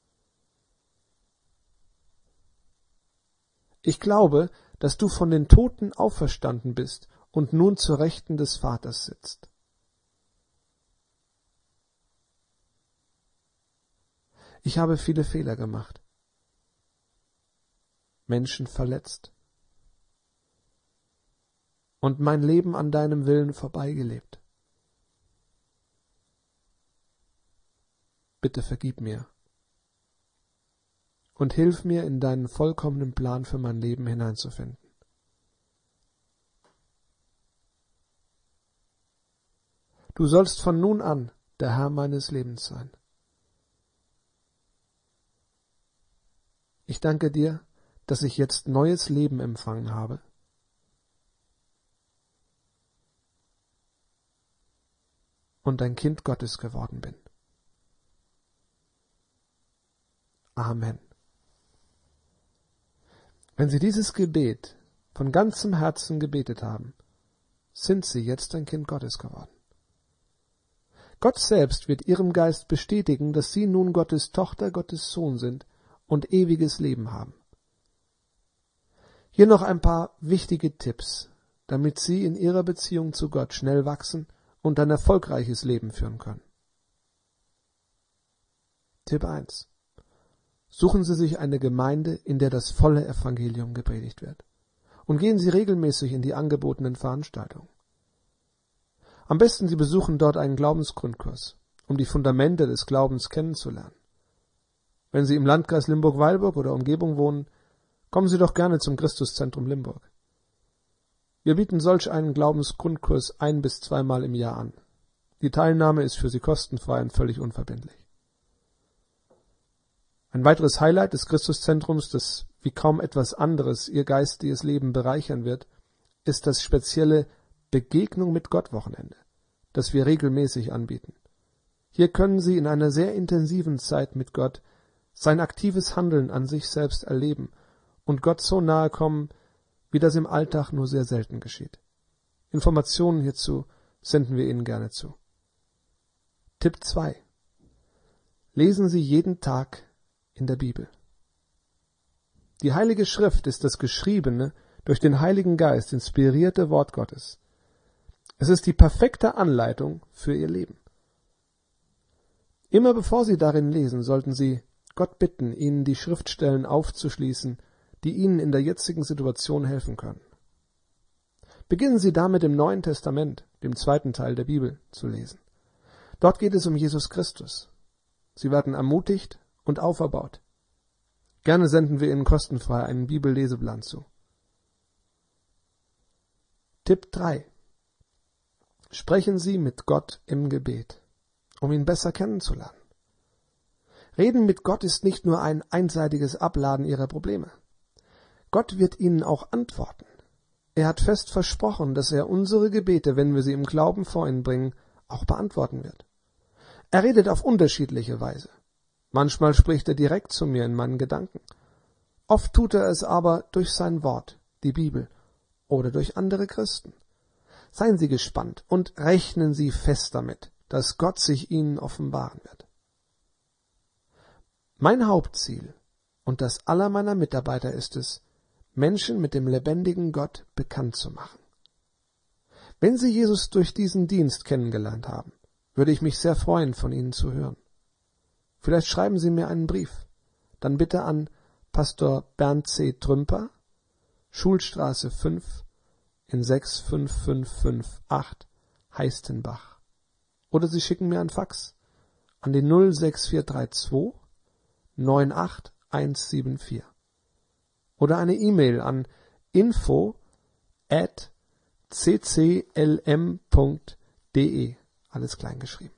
Ich glaube, dass du von den Toten auferstanden bist und nun zur Rechten des Vaters sitzt. Ich habe viele Fehler gemacht, Menschen verletzt und mein Leben an deinem Willen vorbeigelebt. Bitte vergib mir und hilf mir, in deinen vollkommenen Plan für mein Leben hineinzufinden. Du sollst von nun an der Herr meines Lebens sein. Ich danke dir, dass ich jetzt neues Leben empfangen habe. Und ein Kind Gottes geworden bin. Amen. Wenn Sie dieses Gebet von ganzem Herzen gebetet haben, sind Sie jetzt ein Kind Gottes geworden. Gott selbst wird Ihrem Geist bestätigen, dass Sie nun Gottes Tochter, Gottes Sohn sind und ewiges Leben haben. Hier noch ein paar wichtige Tipps, damit Sie in Ihrer Beziehung zu Gott schnell wachsen und ein erfolgreiches Leben führen können. Tipp eins. Suchen Sie sich eine Gemeinde, in der das volle Evangelium gepredigt wird. Und gehen Sie regelmäßig in die angebotenen Veranstaltungen. Am besten Sie besuchen dort einen Glaubensgrundkurs, um die Fundamente des Glaubens kennenzulernen. Wenn Sie im Landkreis Limburg-Weilburg oder Umgebung wohnen, kommen Sie doch gerne zum Christuszentrum Limburg. Wir bieten solch einen Glaubensgrundkurs ein- bis zweimal im Jahr an. Die Teilnahme ist für Sie kostenfrei und völlig unverbindlich. Ein weiteres Highlight des Christuszentrums, das wie kaum etwas anderes Ihr geistiges Leben bereichern wird, ist das spezielle Begegnung mit Gott Wochenende, das wir regelmäßig anbieten. Hier können Sie in einer sehr intensiven Zeit mit Gott sein aktives Handeln an sich selbst erleben und Gott so nahe kommen, wie das im Alltag nur sehr selten geschieht. Informationen hierzu senden wir Ihnen gerne zu. Tipp zwei. Lesen Sie jeden Tag in der Bibel. Die Heilige Schrift ist das geschriebene, durch den Heiligen Geist inspirierte Wort Gottes. Es ist die perfekte Anleitung für Ihr Leben. Immer bevor Sie darin lesen, sollten Sie Gott bitten, Ihnen die Schriftstellen aufzuschließen, die Ihnen in der jetzigen Situation helfen können. Beginnen Sie damit im Neuen Testament, dem zweiten Teil der Bibel, zu lesen. Dort geht es um Jesus Christus. Sie werden ermutigt und auferbaut. Gerne senden wir Ihnen kostenfrei einen Bibelleseplan zu. Tipp drei. Sprechen Sie mit Gott im Gebet, um ihn besser kennenzulernen. Reden mit Gott ist nicht nur ein einseitiges Abladen Ihrer Probleme. Gott wird Ihnen auch antworten. Er hat fest versprochen, dass er unsere Gebete, wenn wir sie im Glauben vor ihn bringen, auch beantworten wird. Er redet auf unterschiedliche Weise. Manchmal spricht er direkt zu mir in meinen Gedanken. Oft tut er es aber durch sein Wort, die Bibel, oder durch andere Christen. Seien Sie gespannt und rechnen Sie fest damit, dass Gott sich Ihnen offenbaren wird. Mein Hauptziel und das aller meiner Mitarbeiter ist es, Menschen mit dem lebendigen Gott bekannt zu machen. Wenn Sie Jesus durch diesen Dienst kennengelernt haben, würde ich mich sehr freuen, von Ihnen zu hören. Vielleicht schreiben Sie mir einen Brief, dann bitte an Pastor Bernd C. Trümper, Schulstraße fünf in sechs fünf fünf fünf acht, Heistenbach. Oder Sie schicken mir ein Fax an die null sechs vier drei zwei neun acht eins sieben vier. Oder eine E-Mail an info at c c l m punkt d e, alles klein geschrieben.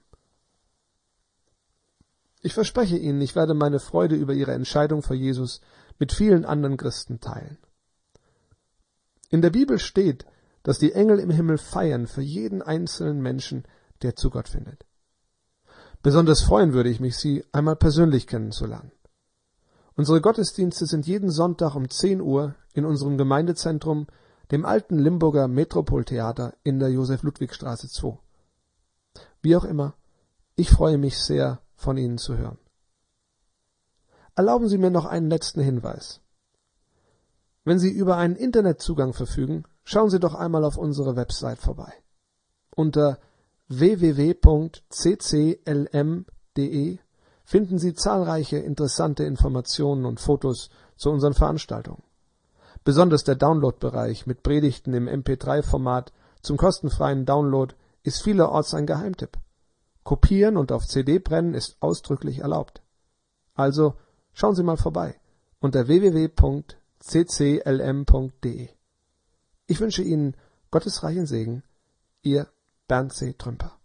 Ich verspreche Ihnen, ich werde meine Freude über Ihre Entscheidung für Jesus mit vielen anderen Christen teilen. In der Bibel steht, dass die Engel im Himmel feiern für jeden einzelnen Menschen, der zu Gott findet. Besonders freuen würde ich mich, Sie einmal persönlich kennenzulernen. Unsere Gottesdienste sind jeden Sonntag um zehn Uhr in unserem Gemeindezentrum, dem alten Limburger Metropoltheater in der Josef-Ludwig-Straße zwei. Wie auch immer, ich freue mich sehr, von Ihnen zu hören. Erlauben Sie mir noch einen letzten Hinweis. Wenn Sie über einen Internetzugang verfügen, schauen Sie doch einmal auf unsere Website vorbei. Unter w w w punkt c c l m punkt d e finden Sie zahlreiche interessante Informationen und Fotos zu unseren Veranstaltungen. Besonders der Download-Bereich mit Predigten im M P drei Format zum kostenfreien Download ist vielerorts ein Geheimtipp. Kopieren und auf C D brennen ist ausdrücklich erlaubt. Also schauen Sie mal vorbei unter w w w punkt c c l m punkt d e. Ich wünsche Ihnen Gottes reichen Segen, Ihr Bernd C. Trümper.